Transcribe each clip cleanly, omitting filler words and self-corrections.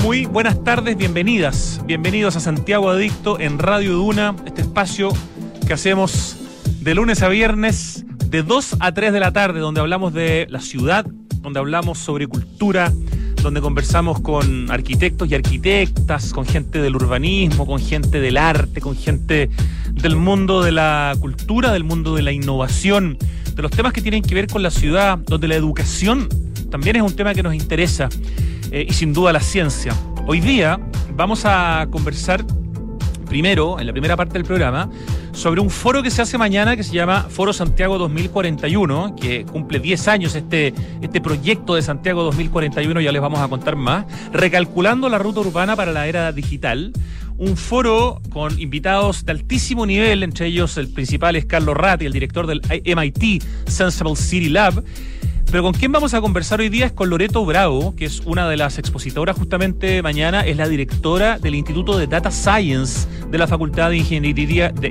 Muy buenas tardes, bienvenidos a Santiago Adicto en Radio Duna, este espacio que hacemos de lunes a viernes de 2 a 3 de la tarde, donde hablamos de la ciudad, donde hablamos sobre cultura, donde conversamos con arquitectos y arquitectas, con gente del urbanismo, con gente del arte, con gente del mundo de la cultura, del mundo de la innovación, de los temas que tienen que ver con la ciudad, donde la educación también es un tema que nos interesa, y sin duda la ciencia. Hoy día vamos a conversar primero, en la primera parte del programa, sobre un foro que se hace mañana que se llama Foro Santiago 2041, que cumple 10 años este proyecto de Santiago 2041, ya les vamos a contar más, recalculando la ruta urbana para la era digital. Un foro con invitados de altísimo nivel, entre ellos el principal es Carlos Ratti, el director del MIT Sensible City Lab. Pero con quién vamos a conversar hoy día es con Loreto Bravo, que es una de las expositoras justamente mañana, es la directora del Instituto de Data Science de la Facultad de Ingeniería de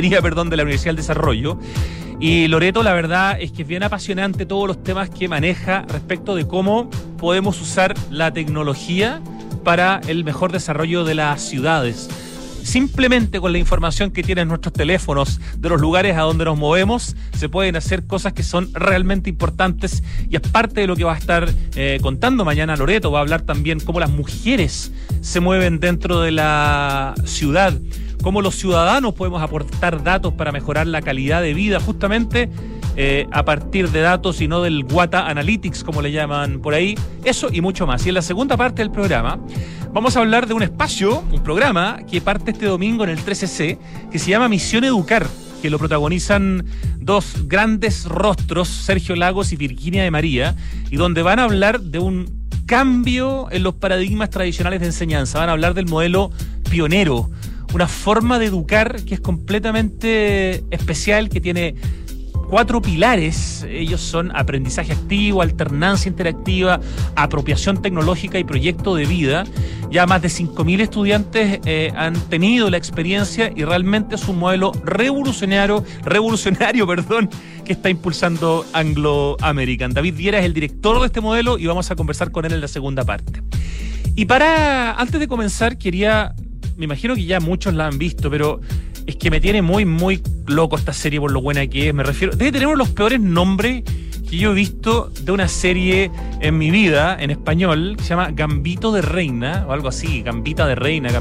la Universidad del Desarrollo. Y Loreto, la verdad es que es bien apasionante todos los temas que maneja respecto de cómo podemos usar la tecnología para el mejor desarrollo de las ciudades. Simplemente con la información que tienen nuestros teléfonos de los lugares a donde nos movemos, se pueden hacer cosas que son realmente importantes, y es parte de lo que va a estar contando mañana Loreto. Va a hablar también cómo las mujeres se mueven dentro de la ciudad, cómo los ciudadanos podemos aportar datos para mejorar la calidad de vida, justamente a partir de datos y no del Wata Analytics, como le llaman por ahí. Eso y mucho más. Y en la segunda parte del programa vamos a hablar de un espacio, un programa que parte este domingo en el 13C, que se llama Misión Educar, que lo protagonizan dos grandes rostros, Sergio Lagos y Virginia de María, y donde van a hablar de un cambio en los paradigmas tradicionales de enseñanza. Van a hablar del modelo pionero, una forma de educar que es completamente especial, que tiene 4 pilares. Ellos son aprendizaje activo, alternancia interactiva, apropiación tecnológica y proyecto de vida. Ya más de 5.000 estudiantes han tenido la experiencia, y realmente es un modelo revolucionario, que está impulsando Anglo American. David Viera es el director de este modelo y vamos a conversar con él en la segunda parte. Y antes de comenzar, me imagino que ya muchos la han visto, pero es que me tiene muy, muy loco esta serie por lo buena que es. Me refiero, debe tener uno de los peores nombres que yo he visto de una serie en mi vida, en español, que se llama Gambito de Reina, o algo así, Gambito de Reina.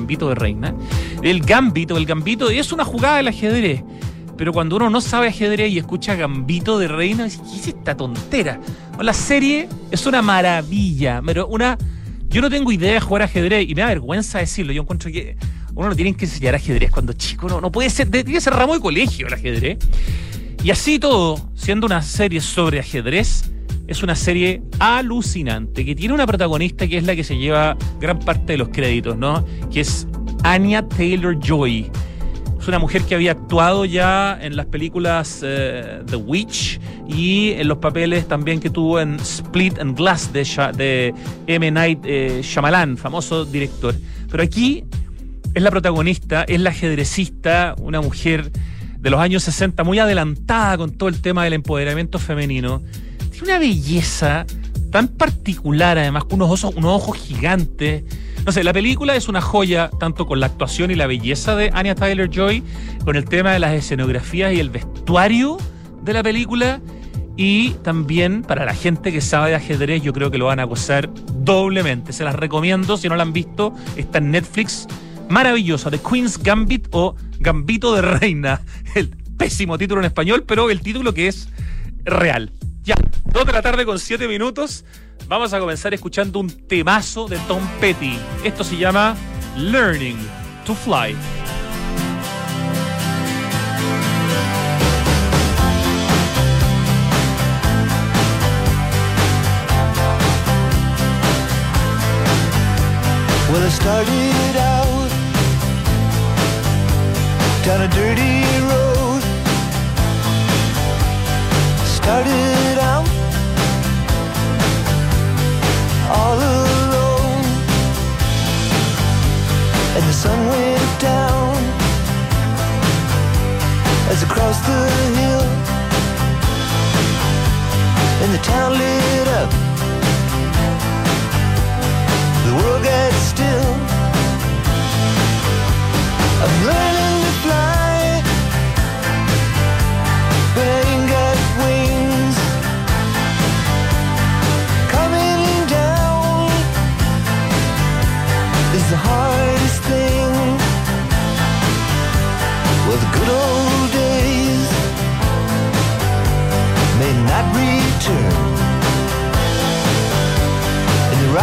El gambito es una jugada del ajedrez, pero cuando uno no sabe ajedrez y escucha Gambito de Reina, dice, ¿qué es esta tontera? La serie es una maravilla, pero yo no tengo idea de jugar ajedrez y me da vergüenza decirlo. Yo encuentro que uno no tiene que enseñar ajedrez cuando chico, no puede ser, tiene que ser ramo de colegio el ajedrez. Y así todo, siendo una serie sobre ajedrez, es una serie alucinante, que tiene una protagonista que es la que se lleva gran parte de los créditos, ¿no? Que es Anya Taylor-Joy. Es una mujer que había actuado ya en las películas The Witch y en los papeles también que tuvo en Split and Glass de M. Night Shyamalan, famoso director. Pero aquí es la protagonista, es la ajedrecista, una mujer de los años 60, muy adelantada con todo el tema del empoderamiento femenino. Tiene una belleza tan particular, además, con unos ojos gigantes. No sé, la película es una joya, tanto con la actuación y la belleza de Anya Taylor-Joy, con el tema de las escenografías y el vestuario de la película, y también para la gente que sabe de ajedrez, yo creo que lo van a gozar doblemente. Se las recomiendo, si no la han visto, está en Netflix. Maravillosa, The Queen's Gambit o Gambito de Reina. El pésimo título en español, pero el título que es real. Ya, 2 de la tarde con 7 minutos. Vamos a comenzar escuchando un temazo de Tom Petty. Esto se llama Learning to Fly. Well, I started out down a dirty road. Started out all alone, and the sun went down as I crossed the hill, and the town lit up. The world got still.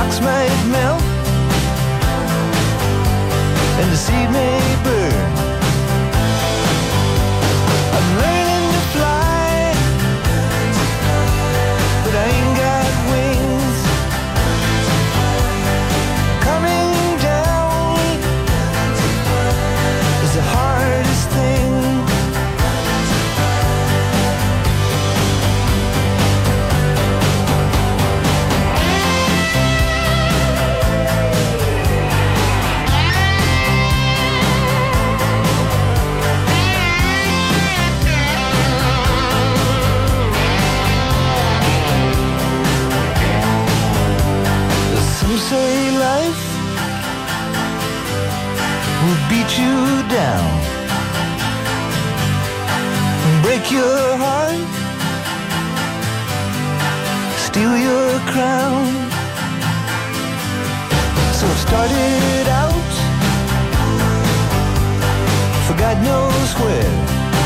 rocks might melt and the sea may burn. I'm learning to fly, but I ain't got wings. Coming down is the hardest thing. Some say life will beat you down, break your heart, steal your crown. So it started out for God knows where.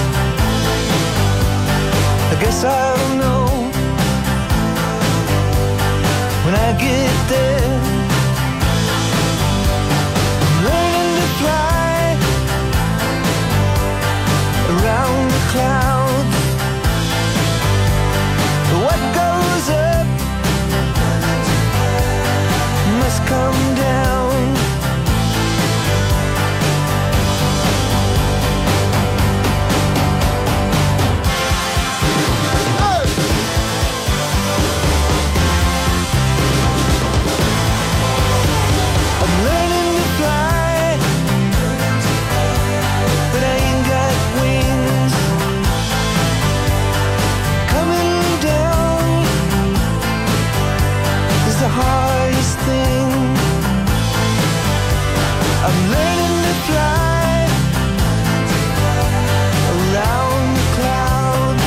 I guess I'll know when I get there. I'm learning to fly around the clouds. What goes up must come down. I'm learning to fly, but I ain't got wings. Coming down is the hardest thing. I'm learning to fly around the clouds.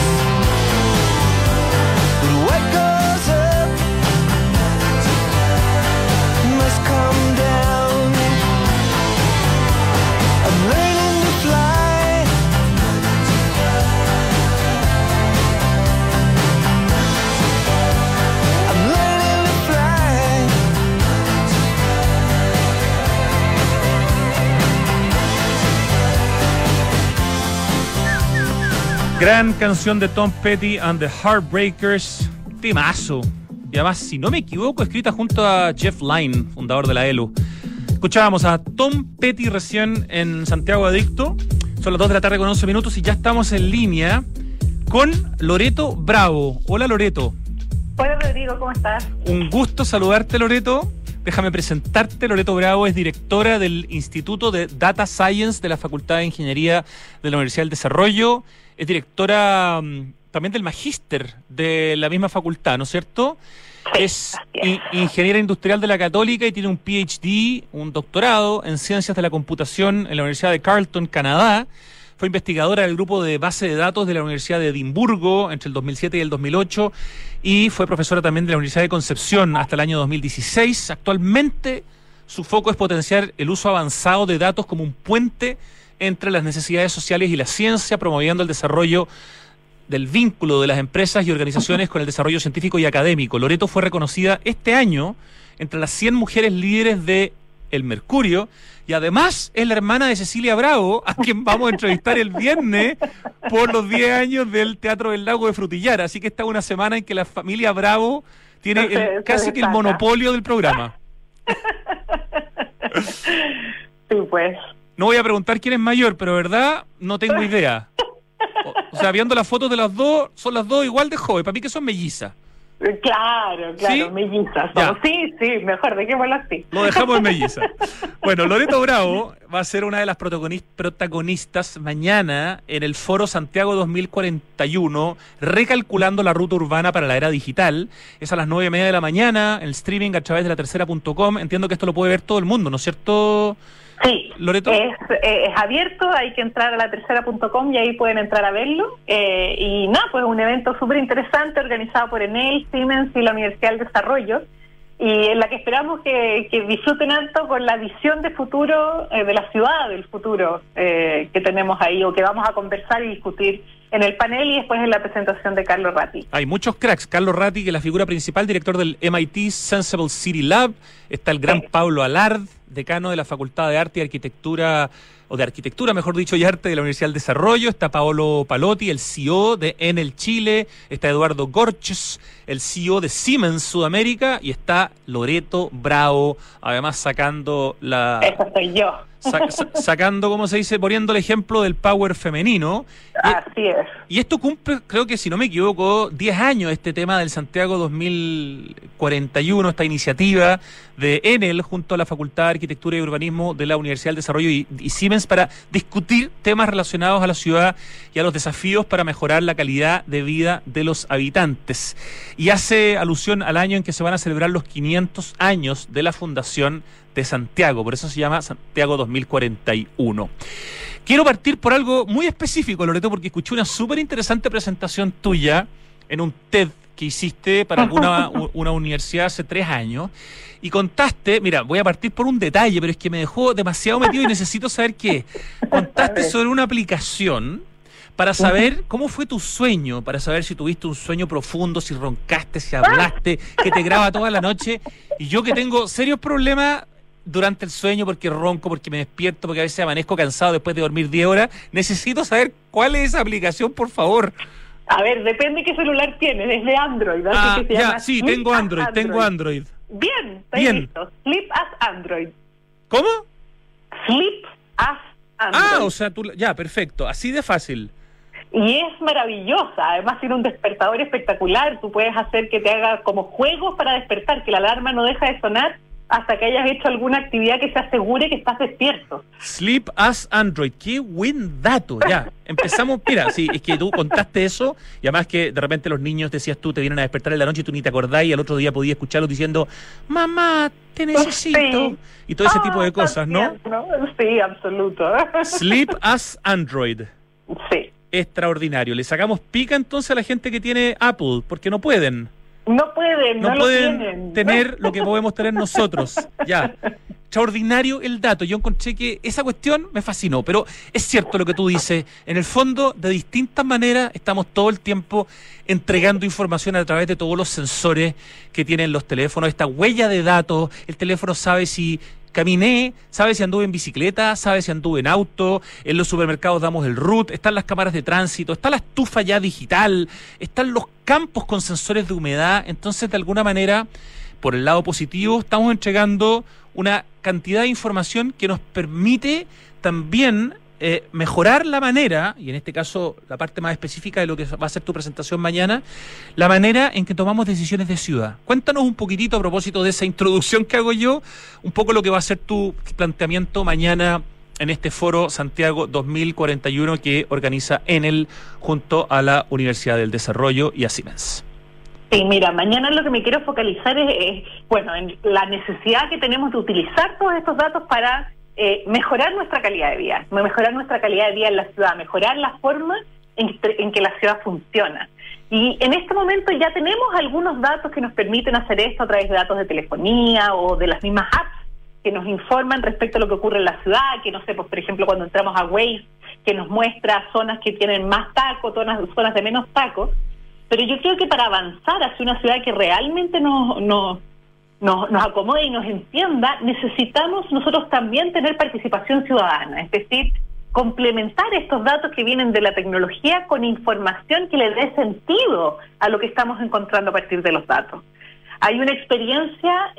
But what goes up must come down. I'm learning to fly. I'm learning to fly. Gran canción de Tom Petty and the Heartbreakers. Temazo. Y además, si no me equivoco, escrita junto a Jeff Lynne, fundador de la ELO. Escuchábamos a Tom Petty recién en Santiago Adicto. Son las 2 de la tarde con 11 minutos y ya estamos en línea con Loreto Bravo. Hola, Loreto. Hola Rodrigo, ¿cómo estás? Un gusto saludarte, Loreto. Déjame presentarte. Loreto Bravo es directora del Instituto de Data Science de la Facultad de Ingeniería de la Universidad del Desarrollo. Es directora también del Magíster de la misma facultad, ¿no es cierto? Sí, Es así es. ingeniera industrial de la Católica y tiene un PhD, un doctorado en Ciencias de la Computación en la Universidad de Carleton, Canadá. Fue investigadora del grupo de base de datos de la Universidad de Edimburgo entre el 2007 y el 2008 y fue profesora también de la Universidad de Concepción hasta el año 2016. Actualmente su foco es potenciar el uso avanzado de datos como un puente entre las necesidades sociales y la ciencia, promoviendo el desarrollo del vínculo de las empresas y organizaciones con el desarrollo científico y académico. Loreto fue reconocida este año entre las 100 mujeres líderes de El Mercurio y además es la hermana de Cecilia Bravo, a quien vamos a entrevistar el viernes por los 10 años del Teatro del Lago de Frutillar. Así que esta es una semana en que la familia Bravo tiene casi que el monopolio del programa. Sí, pues. No voy a preguntar quién es mayor, pero verdad no tengo idea. O sea, viendo las fotos de las dos, son las dos igual de joven. Para mí que son mellizas. Claro, ¿Sí? mellizas. Ya. Sí, mejor, dejémoslo así. Lo dejamos en melliza. Bueno, Loreto Bravo va a ser una de las protagonistas mañana en el Foro Santiago 2041, recalculando la ruta urbana para la era digital. Es a las 9:30 de la mañana, el streaming a través de latercera.com. Entiendo que esto lo puede ver todo el mundo, ¿no es cierto, Sí, Loreto? es abierto, hay que entrar a latercera.com y ahí pueden entrar a verlo. Y nada, pues un evento súper interesante organizado por Enel, Siemens y la Universidad del Desarrollo, y en la que esperamos que disfruten alto con la visión de futuro, de la ciudad del futuro que tenemos ahí, o que vamos a conversar y discutir en el panel y después en la presentación de Carlos Ratti. Hay muchos cracks. Carlos Ratti, que es la figura principal, director del MIT Sensible City Lab. Está el gran Pablo Alard, decano de la Facultad de Arte y Arquitectura, o de Arquitectura, mejor dicho, y Arte de la Universidad del Desarrollo. Está Paolo Palotti, el CEO de Enel Chile. Está Eduardo Gorches, el CEO de Siemens Sudamérica. Y está Loreto Bravo, además sacando la... Eso soy yo. Sacando, ¿cómo se dice? Poniendo el ejemplo del power femenino. Así es. Y esto cumple, creo que si no me equivoco, 10 años este tema del Santiago 2041, esta iniciativa de Enel junto a la Facultad de Arquitectura y Urbanismo de la Universidad del Desarrollo y Siemens para discutir temas relacionados a la ciudad y a los desafíos para mejorar la calidad de vida de los habitantes. Y hace alusión al año en que se van a celebrar los 500 años de la fundación de Santiago, por eso se llama Santiago 2041. Quiero partir por algo muy específico, Loreto, porque escuché una súper interesante presentación tuya en un TED que hiciste para una universidad hace 3 años, y contaste, mira, voy a partir por un detalle, pero es que me dejó demasiado metido y necesito saber qué. Contaste sobre una aplicación para saber cómo fue tu sueño, para saber si tuviste un sueño profundo, si roncaste, si hablaste, que te graba toda la noche, y yo que tengo serios problemas durante el sueño porque ronco, porque me despierto, porque a veces amanezco cansado después de dormir 10 horas, necesito saber cuál es esa aplicación, por favor. A ver, depende qué celular tienes, desde Android. Así que se llama sí, Sleep tengo as Android. Bien, está Bien. listo. Sleep as Android. ¿Cómo? Sleep as Android. O sea, ya, perfecto, así de fácil. Y es maravillosa, además tiene un despertador espectacular, tú puedes hacer que te haga como juegos para despertar, que la alarma no deja de sonar hasta que hayas hecho alguna actividad que se asegure que estás despierto. Sleep as Android, qué buen dato, ya, empezamos, mira, sí, es que tú contaste eso, y además que de repente los niños, decías tú, te vienen a despertar en la noche y tú ni te acordás, y al otro día podías escucharlos diciendo, mamá, te necesito, Sí. y todo ese tipo de cosas, ¿no? Sí, absoluto. Sleep as Android. Sí. Extraordinario. Le sacamos pica entonces a la gente que tiene Apple, porque no pueden. No pueden, no lo pueden tienen. tener lo que podemos tener nosotros. Ya. Extraordinario el dato. Yo encontré que esa cuestión me fascinó, pero es cierto lo que tú dices. En el fondo, de distintas maneras, estamos todo el tiempo entregando información a través de todos los sensores que tienen los teléfonos, esta huella de datos. El teléfono sabe si caminé, sabe si anduve en bicicleta, sabe si anduve en auto, en los supermercados damos el root, están las cámaras de tránsito, está la estufa ya digital, están los campos con sensores de humedad. Entonces, de alguna manera, por el lado positivo, estamos entregando una cantidad de información que nos permite también mejorar la manera, y en este caso la parte más específica de lo que va a ser tu presentación mañana, la manera en que tomamos decisiones de ciudad. Cuéntanos un poquitito a propósito de esa introducción que hago yo, un poco lo que va a ser tu planteamiento mañana en este foro Santiago 2041 que organiza Enel junto a la Universidad del Desarrollo y a Siemens. Sí, mira, mañana lo que me quiero focalizar es en la necesidad que tenemos de utilizar todos estos datos para mejorar nuestra calidad de vida, mejorar nuestra calidad de vida en la ciudad, mejorar la forma en que la ciudad funciona. Y en este momento ya tenemos algunos datos que nos permiten hacer esto a través de datos de telefonía o de las mismas apps que nos informan respecto a lo que ocurre en la ciudad, que no sé, pues por ejemplo cuando entramos a Waze, que nos muestra zonas que tienen más tacos, zonas de menos tacos. Pero yo creo que para avanzar hacia una ciudad que realmente nos acomode y nos entienda, necesitamos nosotros también tener participación ciudadana, es decir, complementar estos datos que vienen de la tecnología con información que le dé sentido a lo que estamos encontrando a partir de los datos. Hay una experiencia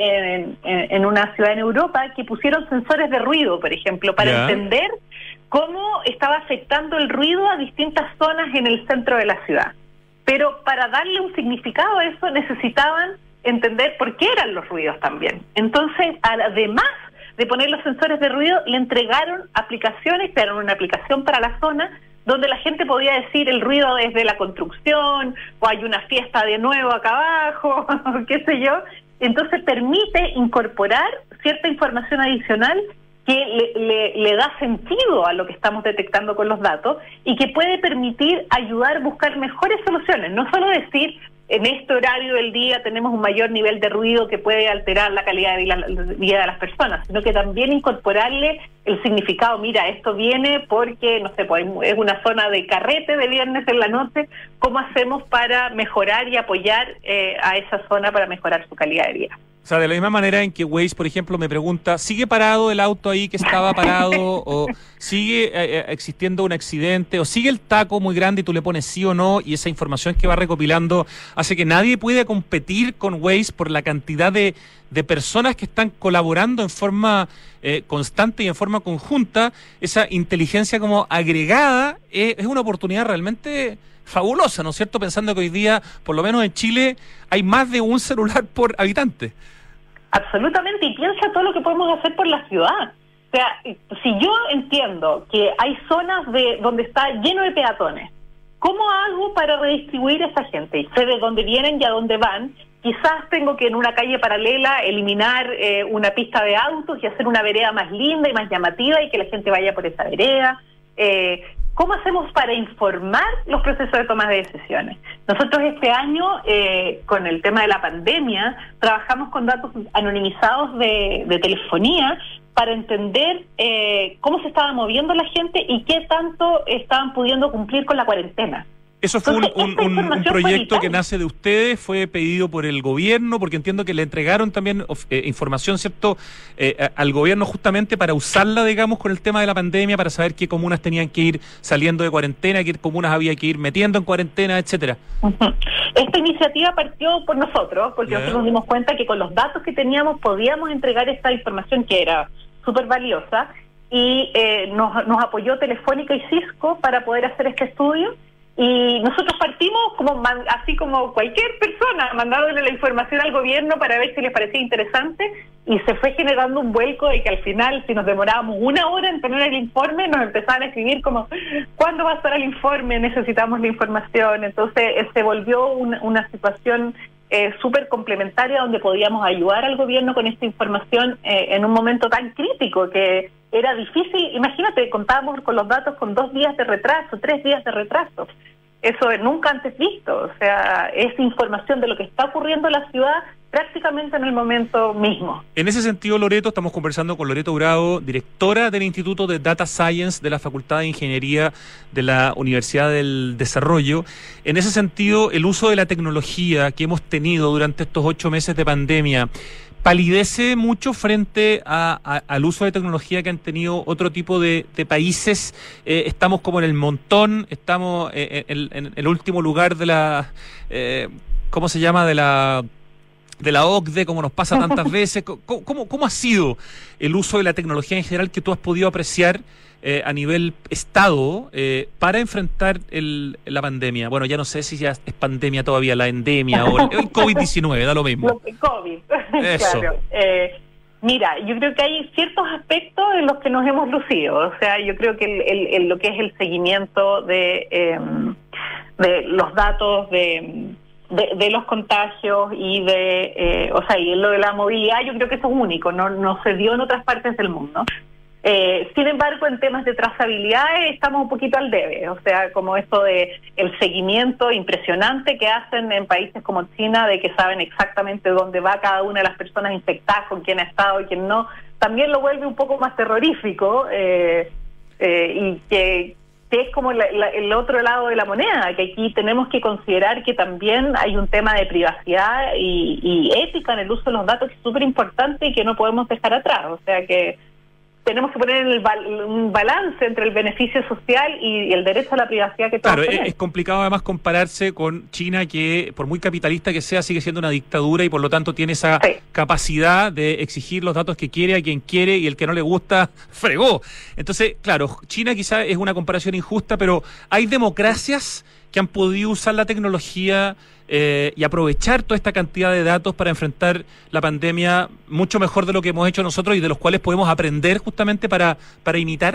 en una ciudad en Europa que pusieron sensores de ruido, por ejemplo, para entender cómo estaba afectando el ruido a distintas zonas en el centro de la ciudad. Pero para darle un significado a eso necesitaban entender por qué eran los ruidos también. Entonces, además de poner los sensores de ruido, le entregaron aplicaciones, crearon una aplicación para la zona, donde la gente podía decir el ruido es de la construcción, o hay una fiesta de nuevo acá abajo, qué sé yo. Entonces permite incorporar cierta información adicional que le da sentido a lo que estamos detectando con los datos y que puede permitir ayudar a buscar mejores soluciones. No solo decir en este horario del día tenemos un mayor nivel de ruido que puede alterar la calidad de vida de las personas, sino que también incorporarle el significado. Mira, esto viene porque, no sé, pues es una zona de carrete de viernes en la noche. ¿Cómo hacemos para mejorar y apoyar a esa zona para mejorar su calidad de vida? O sea, de la misma manera en que Waze, por ejemplo, me pregunta, ¿sigue parado el auto ahí que estaba parado? ¿O sigue existiendo un accidente? ¿O sigue el taco muy grande y tú le pones sí o no? Y esa información que va recopilando hace que nadie pueda competir con Waze por la cantidad de personas que están colaborando en forma constante y en forma conjunta. Esa inteligencia como agregada es una oportunidad realmente fabulosa, ¿no es cierto? Pensando que hoy día, por lo menos en Chile, hay más de un celular por habitante. Absolutamente, y piensa todo lo que podemos hacer por la ciudad. O sea, si yo entiendo que hay zonas donde está lleno de peatones, ¿cómo hago para redistribuir a esa gente? Sé de dónde vienen y a dónde van. Quizás tengo que en una calle paralela eliminar una pista de autos y hacer una vereda más linda y más llamativa y que la gente vaya por esa vereda. ¿Cómo hacemos para informar los procesos de toma de decisiones? Nosotros este año, con el tema de la pandemia, trabajamos con datos anonimizados de telefonía para entender cómo se estaba moviendo la gente y qué tanto estaban pudiendo cumplir con la cuarentena. Eso fue un proyecto que vital. nace de ustedes, fue pedido por el gobierno, porque entiendo que le entregaron también información, ¿cierto?, al gobierno justamente para usarla, digamos, con el tema de la pandemia, para saber qué comunas tenían que ir saliendo de cuarentena, qué comunas había que ir metiendo en cuarentena, etcétera. Uh-huh. Esta iniciativa partió por nosotros, porque nosotros nos dimos cuenta que con los datos que teníamos podíamos entregar esta información que era súper valiosa, y nos apoyó Telefónica y Cisco para poder hacer este estudio. Y nosotros partimos así como cualquier persona, mandándole la información al gobierno para ver si les parecía interesante, y se fue generando un vuelco de que al final, si nos demorábamos una hora en tener el informe, nos empezaban a escribir como, ¿cuándo va a estar el informe? Necesitamos la información. Entonces se volvió una situación súper complementaria donde podíamos ayudar al gobierno con esta información en un momento tan crítico que era difícil. Imagínate, contábamos con los datos con 2 días de retraso, 3 días de retraso. Eso nunca antes visto. O sea, es información de lo que está ocurriendo en la ciudad prácticamente en el momento mismo. En ese sentido, Loreto, estamos conversando con Loreto Bravo, directora del Instituto de Data Science de la Facultad de Ingeniería de la Universidad del Desarrollo. En ese sentido, el uso de la tecnología que hemos tenido durante estos 8 meses de pandemia, ¿palidece mucho frente al uso de tecnología que han tenido otro tipo de países? Estamos como en el montón, estamos en el último lugar de la, ¿cómo se llama?, de la OCDE, como nos pasa tantas veces. ¿Cómo ha sido el uso de la tecnología en general que tú has podido apreciar a nivel Estado para enfrentar la pandemia? Bueno, ya no sé si ya es pandemia todavía, la endemia o el COVID-19, da lo mismo. El COVID, Eso. claro. Mira, yo creo que hay ciertos aspectos en los que nos hemos lucido. O sea, yo creo que lo que es el seguimiento de los datos de los contagios y y lo de la movilidad, yo creo que eso es único, no se dio en otras partes del mundo. Sin embargo, en temas de trazabilidad estamos un poquito al debe. O sea, como esto de el seguimiento impresionante que hacen en países como China, de que saben exactamente dónde va cada una de las personas infectadas, con quién ha estado y quién no, también lo vuelve un poco más terrorífico, y que es como el otro lado de la moneda, que aquí tenemos que considerar que también hay un tema de privacidad y ética en el uso de los datos que es súper importante y que no podemos dejar atrás. O sea que tenemos que poner un balance entre el beneficio social y el derecho a la privacidad que todos Claro, tenemos. es complicado además compararse con China, que por muy capitalista que sea, sigue siendo una dictadura y por lo tanto tiene esa capacidad de exigir los datos que quiere a quien quiere, y el que no le gusta, fregó. Entonces, claro, China quizás es una comparación injusta, pero hay democracias que han podido usar la tecnología y aprovechar toda esta cantidad de datos para enfrentar la pandemia mucho mejor de lo que hemos hecho nosotros y de los cuales podemos aprender justamente para imitar.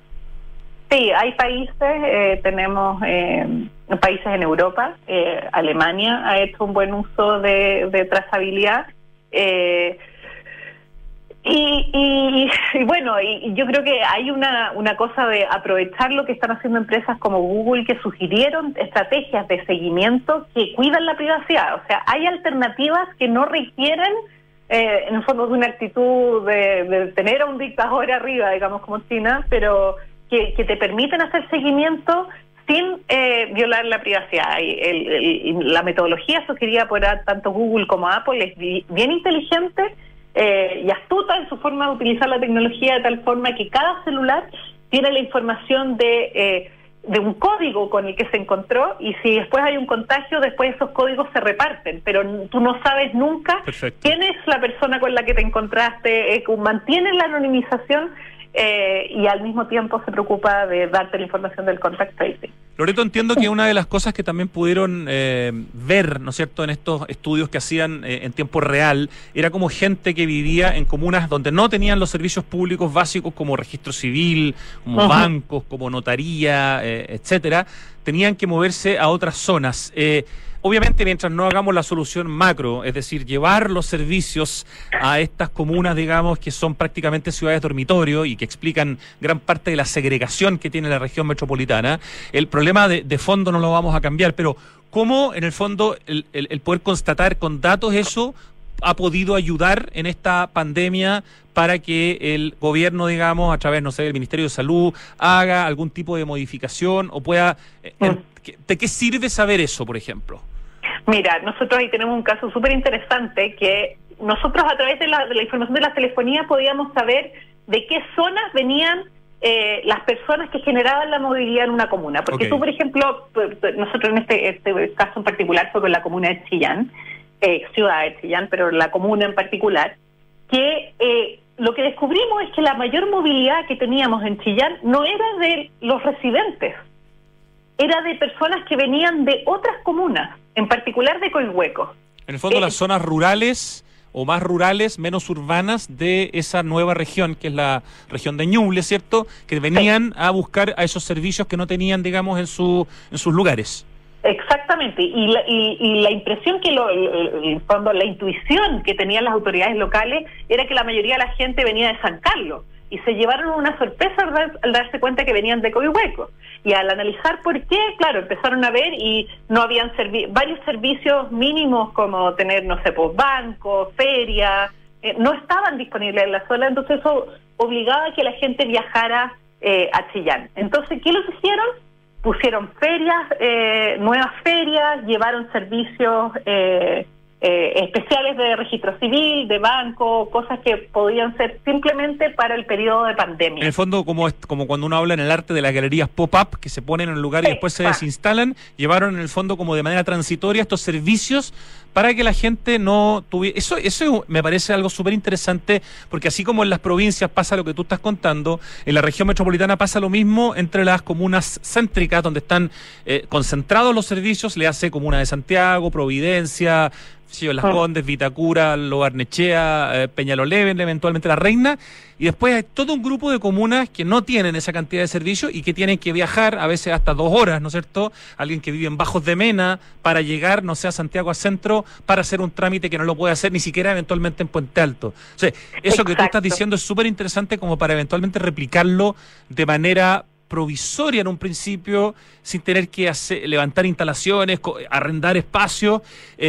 Sí, hay países, tenemos países en Europa, Alemania ha hecho un buen uso de trazabilidad, y Sí, bueno, y yo creo que hay una cosa de aprovechar lo que están haciendo empresas como Google, que sugirieron estrategias de seguimiento que cuidan la privacidad. O sea, hay alternativas que no requieren, en el fondo, de una actitud de tener a un dictador arriba, digamos, como China, pero que te permiten hacer seguimiento sin violar la privacidad. Y la metodología sugerida por tanto Google como Apple es bien inteligente y astuta en su forma de utilizar la tecnología, de tal forma que cada celular tiene la información de un código con el que se encontró, y si después hay un contagio, después esos códigos se reparten, pero tú no sabes nunca quién es la persona con la que te encontraste. Mantienen la anonimización y al mismo tiempo se preocupa de darte la información del contact tracing. Loreto, entiendo que una de las cosas que también pudieron ver, ¿no es cierto?, en estos estudios que hacían en tiempo real, era como gente que vivía en comunas donde no tenían los servicios públicos básicos como registro civil, como bancos, como notaría, etcétera, tenían que moverse a otras zonas. Obviamente, mientras no hagamos la solución macro, es decir, llevar los servicios a estas comunas, digamos, que son prácticamente ciudades dormitorio y que explican gran parte de la segregación que tiene la región metropolitana, el problema de fondo no lo vamos a cambiar, pero ¿cómo, en el fondo, el poder constatar con datos eso ha podido ayudar en esta pandemia para que el gobierno, digamos, a través, no sé, del Ministerio de Salud, haga algún tipo de modificación o pueda... ¿De qué sirve saber eso, por ejemplo? Mira, nosotros ahí tenemos un caso súper interesante, que nosotros a través de la información de la telefonía podíamos saber de qué zonas venían las personas que generaban la movilidad en una comuna. Porque tú, por ejemplo, nosotros en este caso en particular fue con la comuna de Chillán, ciudad de Chillán, pero la comuna en particular, que lo que descubrimos es que la mayor movilidad que teníamos en Chillán no era de los residentes, era de personas que venían de otras comunas, en particular de Coihueco. En el fondo, las zonas rurales o más rurales, menos urbanas de esa nueva región, que es la región de Ñuble, ¿cierto?, que venían a buscar a esos servicios que no tenían, digamos, en sus lugares. Exactamente, y la impresión que la intuición que tenían las autoridades locales era que la mayoría de la gente venía de San Carlos, y se llevaron una sorpresa al darse cuenta que venían de Coihueco. Y al analizar por qué, claro, empezaron a ver y no habían varios servicios mínimos como tener, no sé, pues bancos, ferias, no estaban disponibles en la zona, entonces eso obligaba a que la gente viajara a Chillán. Entonces, ¿qué lo hicieron? Pusieron ferias, nuevas ferias, llevaron servicios especiales de registro civil, de banco, cosas que podían ser simplemente para el periodo de pandemia. En el fondo, como cuando uno habla en el arte de las galerías pop-up, que se ponen en un lugar y después se desinstalan, llevaron en el fondo como de manera transitoria estos servicios para que la gente no tuviera... Eso me parece algo súper interesante, porque así como en las provincias pasa lo que tú estás contando, en la región metropolitana pasa lo mismo entre las comunas céntricas, donde están concentrados los servicios, le hace Comuna de Santiago, Providencia, Las Condes, Vitacura, Lo Barnechea, Peñalolén, eventualmente La Reina, y después hay todo un grupo de comunas que no tienen esa cantidad de servicios y que tienen que viajar a veces hasta 2 horas, ¿no es cierto? Alguien que vive en Bajos de Mena para llegar, no sé, a Santiago a Centro para hacer un trámite que no lo puede hacer ni siquiera eventualmente en Puente Alto. O sea, eso que tú estás diciendo es súper interesante como para eventualmente replicarlo de manera provisoria en un principio, sin tener que levantar instalaciones, arrendar espacios,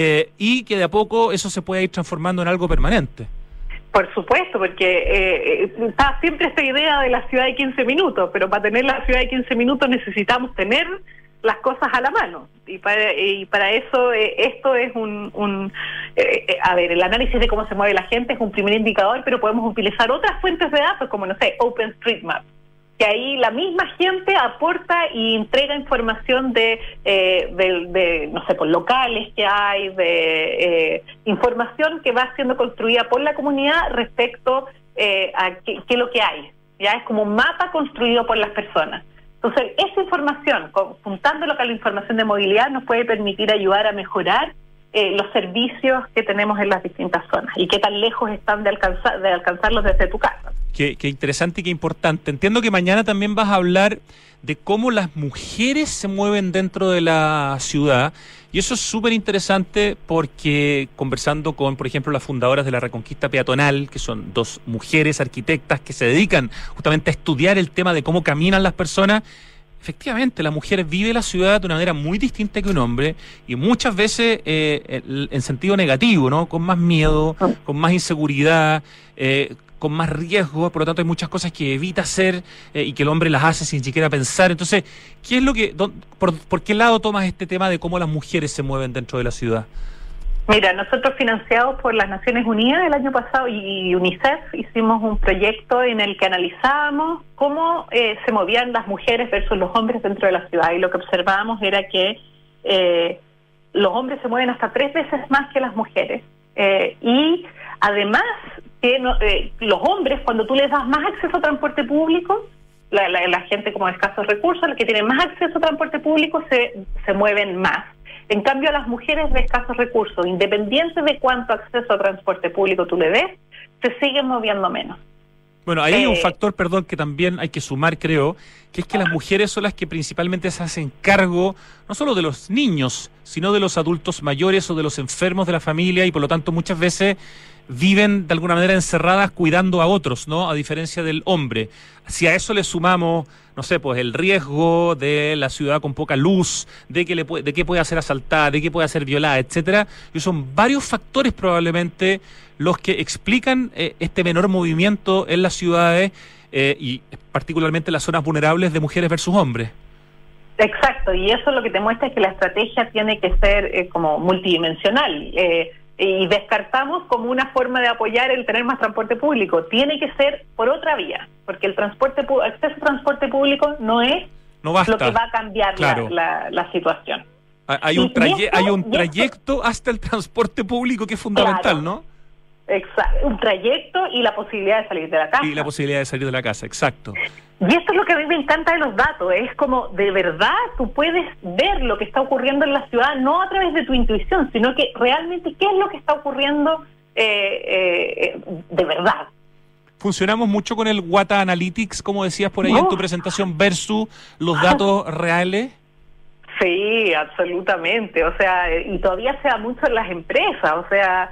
y que de a poco eso se pueda ir transformando en algo permanente. Por supuesto, porque está siempre esta idea de la ciudad de 15 minutos, pero para tener la ciudad de 15 minutos necesitamos tener las cosas a la mano, y para eso esto es a ver, el análisis de cómo se mueve la gente es un primer indicador, pero podemos utilizar otras fuentes de datos como, no sé, OpenStreetMap, que ahí la misma gente aporta y entrega información de no sé, por locales que hay, de información que va siendo construida por la comunidad respecto a qué es lo que hay. Ya es como un mapa construido por las personas. Entonces, esa información, juntándolo con la información de movilidad, nos puede permitir ayudar a mejorar los servicios que tenemos en las distintas zonas y qué tan lejos están de alcanzarlos desde tu casa. Qué interesante y qué importante. Entiendo que mañana también vas a hablar de cómo las mujeres se mueven dentro de la ciudad, Y eso es súper interesante porque conversando con, por ejemplo, las fundadoras de la Reconquista Peatonal, que son dos mujeres arquitectas que se dedican justamente a estudiar el tema de cómo caminan las personas, efectivamente, la mujer vive la ciudad de una manera muy distinta que un hombre y muchas veces en sentido negativo, ¿no? Con más miedo, con más inseguridad, con más riesgo, por lo tanto hay muchas cosas que evita hacer y que el hombre las hace sin siquiera pensar. Entonces, ¿qué es lo que, por qué lado tomas este tema de cómo las mujeres se mueven dentro de la ciudad? Mira, nosotros financiados por las Naciones Unidas el año pasado y UNICEF hicimos un proyecto en el que analizábamos cómo se movían las mujeres versus los hombres dentro de la ciudad, y lo que observábamos era que los hombres se mueven hasta 3 veces más que las mujeres, y además que los hombres, cuando tú les das más acceso a transporte público, la gente como de escasos recursos, los que tienen más acceso a transporte público se mueven más. En cambio, a las mujeres de escasos recursos, independiente de cuánto acceso a transporte público tú le des, se siguen moviendo menos. Bueno, ahí hay un factor, perdón, que también hay que sumar, creo, que es que las mujeres son las que principalmente se hacen cargo no solo de los niños, sino de los adultos mayores o de los enfermos de la familia, y por lo tanto muchas veces viven de alguna manera encerradas cuidando a otros, ¿no? A diferencia del hombre. Si a eso le sumamos, no sé, pues el riesgo de la ciudad con poca luz, de que puede ser asaltada, de que puede ser violada, etcétera, y son varios factores probablemente los que explican este menor movimiento en las ciudades y particularmente en las zonas vulnerables de mujeres versus hombres. Exacto, y eso lo que te muestra es que la estrategia tiene que ser como multidimensional. Y descartamos como una forma de apoyar el tener más transporte público. Tiene que ser por otra vía, porque el acceso a transporte público no basta. Lo que va a cambiar, claro, la situación. Hay un trayecto hasta el transporte público que es fundamental, claro, ¿no? Exacto, un trayecto y la posibilidad de salir de la casa. Y la posibilidad de salir de la casa, exacto. Y esto es lo que a mí me encanta de los datos, es como de verdad tú puedes ver lo que está ocurriendo en la ciudad, no a través de tu intuición, sino que realmente qué es lo que está ocurriendo de verdad. Funcionamos mucho con el Wata Analytics, como decías por ahí en tu presentación, versus los datos reales. Sí, absolutamente, o sea, y todavía se da mucho en las empresas, o sea,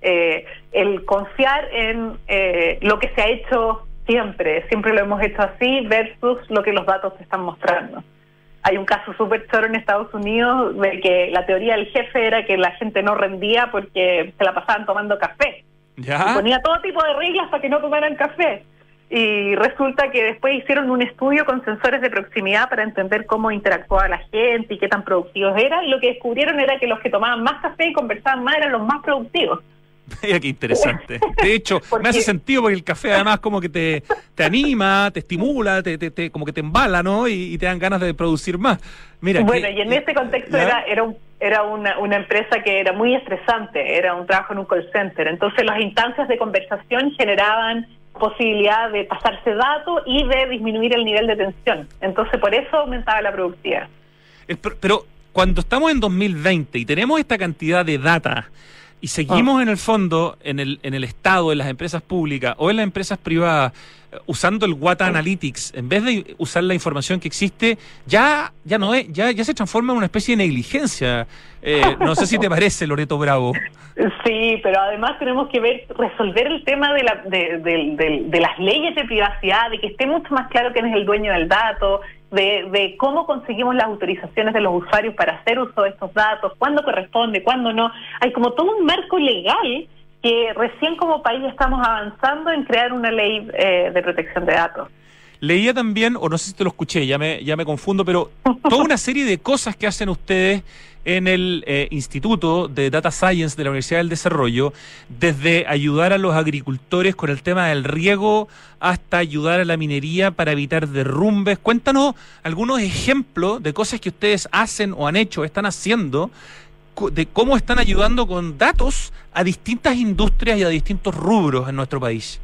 el confiar en lo que se ha hecho siempre lo hemos hecho así versus lo que los datos te están mostrando. Hay un caso súper choro en Estados Unidos de que la teoría del jefe era que la gente no rendía porque se la pasaban tomando café. ¿Ya? Y ponía todo tipo de reglas para que no tomaran café. Y resulta que después hicieron un estudio con sensores de proximidad para entender cómo interactuaba la gente y qué tan productivos eran. Y lo que descubrieron era que los que tomaban más café y conversaban más eran los más productivos. Mira qué interesante. De hecho, me hace sentido porque el café además como que te anima, te estimula, como que te embala, ¿no? Y te dan ganas de producir más. Mira, bueno, y en ese contexto era una empresa que era muy estresante, era un trabajo en un call center. Entonces las instancias de conversación generaban posibilidad de pasarse datos y de disminuir el nivel de tensión. Entonces por eso aumentaba la productividad. Pero cuando estamos en 2020 y tenemos esta cantidad de data y seguimos en el fondo, en el Estado, en las empresas públicas o en las empresas privadas, usando el Wata Analytics, en vez de usar la información que existe, ya se transforma en una especie de negligencia. No sé si te parece, Loreto Bravo. Sí, pero además tenemos que resolver el tema de las leyes de privacidad, de que esté mucho más claro quién es el dueño del dato, de cómo conseguimos las autorizaciones de los usuarios para hacer uso de estos datos, cuándo corresponde, cuándo no. Hay como todo un marco legal que recién como país estamos avanzando en crear una ley de protección de datos. Leía también, o no sé si te lo escuché, ya me confundo, pero toda una serie de cosas que hacen ustedes en el Instituto de Data Science de la Universidad del Desarrollo, desde ayudar a los agricultores con el tema del riego hasta ayudar a la minería para evitar derrumbes. Cuéntanos algunos ejemplos de cosas que ustedes hacen o han hecho, o están haciendo, de cómo están ayudando con datos a distintas industrias y a distintos rubros en nuestro país.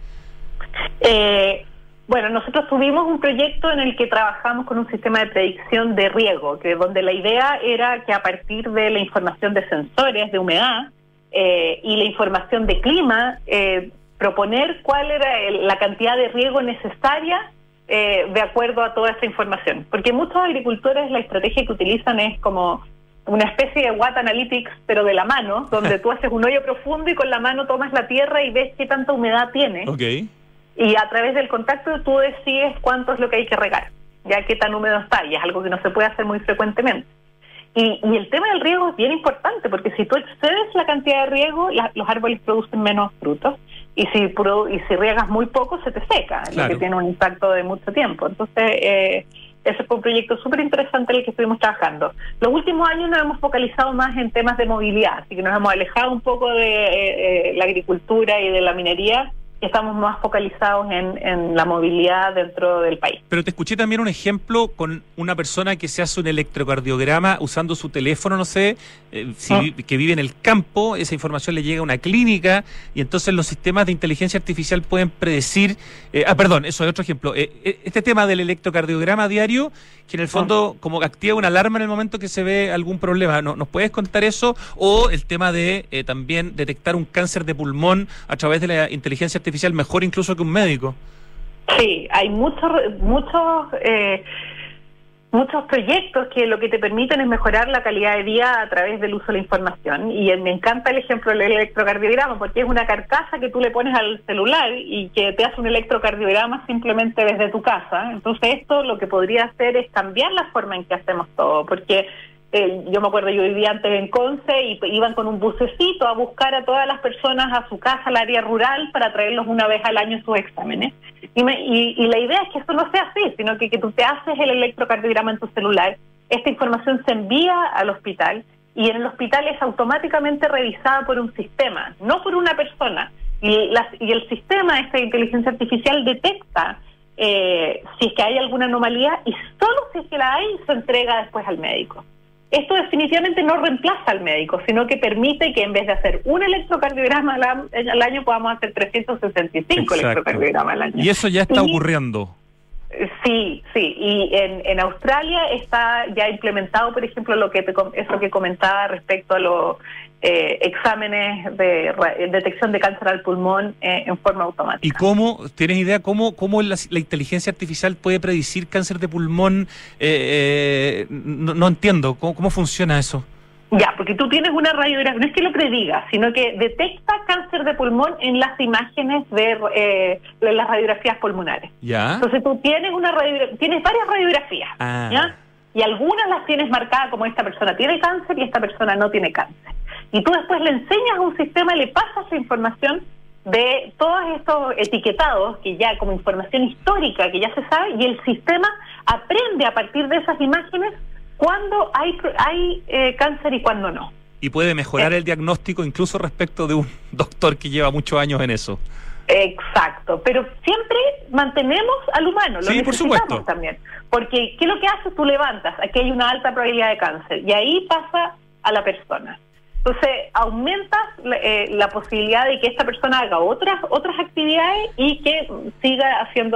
Bueno, nosotros tuvimos un proyecto en el que trabajamos con un sistema de predicción de riego, donde la idea era que a partir de la información de sensores de humedad y la información de clima, proponer cuál era la cantidad de riego necesaria de acuerdo a toda esa información. Porque muchos agricultores la estrategia que utilizan es como una especie de Watt Analytics, pero de la mano, donde tú haces un hoyo profundo y con la mano tomas la tierra y ves qué tanta humedad tiene. Ok. Y a través del contacto tú decides cuánto es lo que hay que regar, ya qué tan húmedo está, y es algo que no se puede hacer muy frecuentemente. Y el tema del riego es bien importante, porque si tú excedes la cantidad de riego, los árboles producen menos frutos, y si riegas muy poco, se te seca, Claro. lo que tiene un impacto de mucho tiempo. Entonces, ese fue un proyecto súper interesante en el que estuvimos trabajando. Los últimos años nos hemos focalizado más en temas de movilidad, así que nos hemos alejado un poco de la agricultura y de la minería, y estamos más focalizados en la movilidad dentro del país. Pero te escuché también un ejemplo con una persona que se hace un electrocardiograma usando su teléfono, no sé, que vive en el campo, esa información le llega a una clínica y entonces los sistemas de inteligencia artificial pueden predecir, perdón, eso es otro ejemplo, este tema del electrocardiograma diario, que en el fondo como activa una alarma en el momento que se ve algún problema, ¿nos puedes contar eso? O el tema de también detectar un cáncer de pulmón a través de la inteligencia artificial, mejor incluso que un médico. Sí, hay muchos proyectos que lo que te permiten es mejorar la calidad de vida a través del uso de la información, y me encanta el ejemplo del electrocardiograma, porque es una carcasa que tú le pones al celular y que te hace un electrocardiograma simplemente desde tu casa. Entonces esto lo que podría hacer es cambiar la forma en que hacemos todo, porque yo me acuerdo, yo vivía antes en Conce y iban con un bucecito a buscar a todas las personas a su casa, al área rural, para traerlos una vez al año sus exámenes. Y la idea es que esto no sea así, sino que tú te haces el electrocardiograma en tu celular, esta información se envía al hospital y en el hospital es automáticamente revisada por un sistema, no por una persona. Y el sistema, esta inteligencia artificial, detecta si es que hay alguna anomalía, y solo si es que la hay, se entrega después al médico. Esto definitivamente no reemplaza al médico, sino que permite que en vez de hacer un electrocardiograma al año, podamos hacer 365 electrocardiogramas al año. Y eso ya está ocurriendo. Sí, y en Australia está ya implementado, por ejemplo, eso que comentaba respecto a los exámenes de detección de cáncer al pulmón en forma automática. ¿Y tienes idea cómo la inteligencia artificial puede predecir cáncer de pulmón? No entiendo, ¿cómo funciona eso? Ya, porque tú tienes una radiografía, no es que lo prediga, sino que detecta cáncer de pulmón en las imágenes de las radiografías pulmonares. Ya. Entonces tú tienes tienes varias radiografías, ¿ya? Y algunas las tienes marcadas como esta persona tiene cáncer y esta persona no tiene cáncer. Y tú después le enseñas a un sistema, le pasas la información de todos estos etiquetados, que ya como información histórica, que ya se sabe, y el sistema aprende a partir de esas imágenes cuándo hay cáncer y cuándo no. Y puede mejorar el diagnóstico incluso respecto de un doctor que lleva muchos años en eso. Exacto, pero siempre mantenemos al humano, lo Sí, por necesitamos supuesto. también. Porque, ¿qué es lo que haces? Tú levantas, aquí hay una alta probabilidad de cáncer, y ahí pasa a la persona. Entonces, aumentas la posibilidad de que esta persona haga otras actividades y que siga haciendo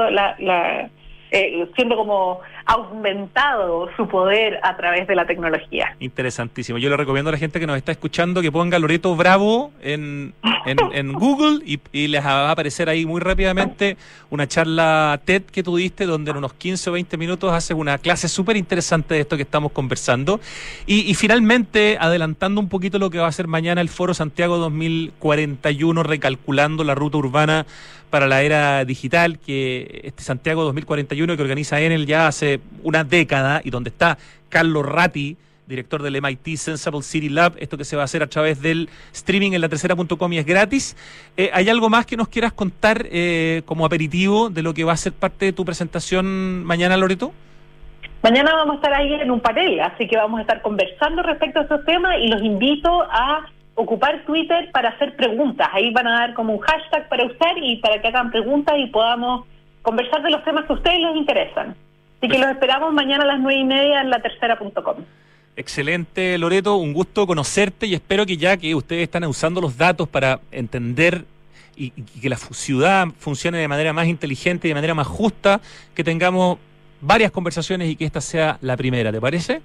siendo como aumentado su poder a través de la tecnología. Interesantísimo. Yo le recomiendo a la gente que nos está escuchando que ponga Loreto Bravo en Google y les va a aparecer ahí muy rápidamente una charla TED que tú diste, donde en unos 15 o 20 minutos haces una clase súper interesante de esto que estamos conversando. Y finalmente, adelantando un poquito lo que va a ser mañana el Foro Santiago 2041, recalculando la ruta urbana para la era digital, que este Santiago 2041 que organiza Enel ya hace una década, y donde está Carlos Ratti, director del MIT Sensible City Lab, esto que se va a hacer a través del streaming en latercera.com y es gratis. ¿Hay algo más que nos quieras contar como aperitivo de lo que va a ser parte de tu presentación mañana, Loreto? Mañana vamos a estar ahí en un panel, así que vamos a estar conversando respecto a esos temas y los invito a ocupar Twitter para hacer preguntas. Ahí van a dar como un hashtag para usar y para que hagan preguntas y podamos conversar de los temas que a ustedes les interesan. Así que los esperamos mañana a las 9:30 en latercera.com. Excelente, Loreto, un gusto conocerte y espero que ya que ustedes están usando los datos para entender y que la ciudad funcione de manera más inteligente y de manera más justa, que tengamos varias conversaciones y que esta sea la primera, ¿te parece?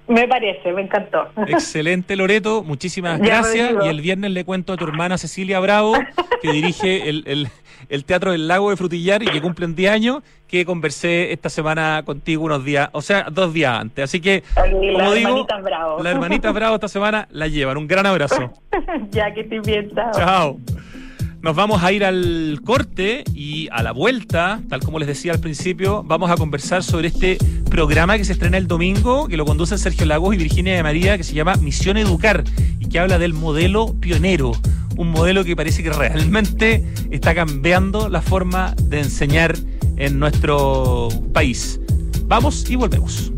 Me parece, me encantó. Excelente, Loreto, muchísimas Ya, gracias. Rodrigo. Y el viernes le cuento a tu hermana Cecilia Bravo, que dirige el Teatro del Lago de Frutillar y que cumple 10 años, que conversé esta semana contigo unos días, o sea, 2 días antes. Así que, Las como digo, hermanitas Bravo. las hermanitas Bravo esta semana la llevan. Un gran abrazo. Ya, que estoy bien, chao. Chao. Nos vamos a ir al corte y a la vuelta, tal como les decía al principio, vamos a conversar sobre este programa que se estrena el domingo, que lo conducen Sergio Lagos y Virginia de María, que se llama Misión Educar y que habla del modelo pionero, un modelo que parece que realmente está cambiando la forma de enseñar en nuestro país. Vamos y volvemos.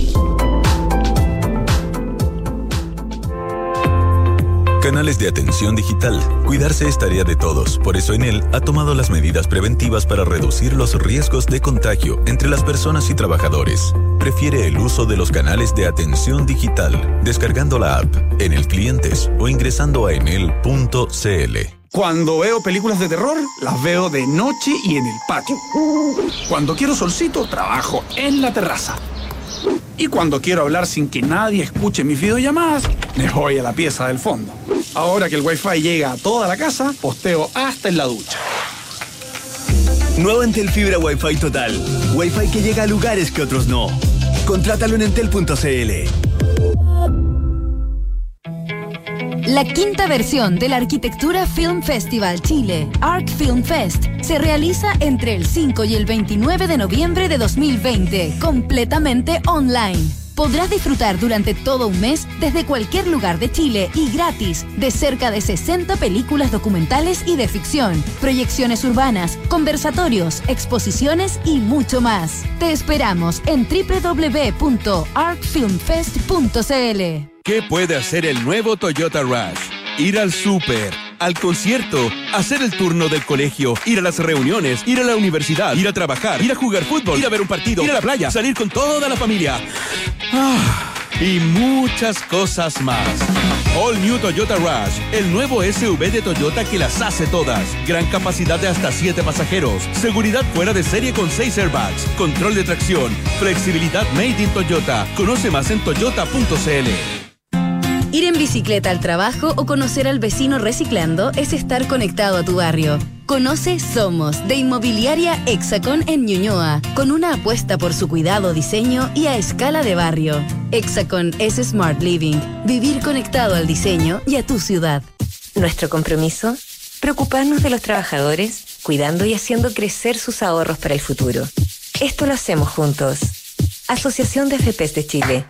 Canales de atención digital. Cuidarse es tarea de todos. Por eso Enel ha tomado las medidas preventivas para reducir los riesgos de contagio entre las personas y trabajadores. Prefiere el uso de los canales de atención digital, descargando la app, Enel Clientes o ingresando a enel.cl. Cuando veo películas de terror, las veo de noche y en el patio. Cuando quiero solcito, trabajo en la terraza. Y cuando quiero hablar sin que nadie escuche mis videollamadas, me voy a la pieza del fondo. Ahora que el Wi-Fi llega a toda la casa, posteo hasta en la ducha. Nuevo Entel Fibra Wi-Fi Total. Wi-Fi que llega a lugares que otros no. Contrátalo en entel.cl. La quinta versión de la Arquitectura Film Festival Chile, Arc Film Fest, se realiza entre el 5 y el 29 de noviembre de 2020, completamente online. Podrás disfrutar durante todo un mes desde cualquier lugar de Chile y gratis de cerca de 60 películas documentales y de ficción, proyecciones urbanas, conversatorios, exposiciones y mucho más. Te esperamos en www.arcfilmfest.cl. ¿Qué puede hacer el nuevo Toyota Rush? Ir al súper, al concierto, hacer el turno del colegio, ir a las reuniones, ir a la universidad, ir a trabajar, ir a jugar fútbol, ir a ver un partido, ir a la playa, salir con toda la familia. Y muchas cosas más. All New Toyota Rush, el nuevo SUV de Toyota que las hace todas. Gran capacidad de hasta 7 pasajeros, seguridad fuera de serie con 6 airbags, control de tracción, flexibilidad made in Toyota. Conoce más en toyota.cl. Ir en bicicleta al trabajo o conocer al vecino reciclando es estar conectado a tu barrio. Conoce Somos, de Inmobiliaria Hexacon en Ñuñoa, con una apuesta por su cuidado, diseño y a escala de barrio. Hexacon es Smart Living, vivir conectado al diseño y a tu ciudad. Nuestro compromiso, preocuparnos de los trabajadores, cuidando y haciendo crecer sus ahorros para el futuro. Esto lo hacemos juntos. Asociación de AFPs de Chile.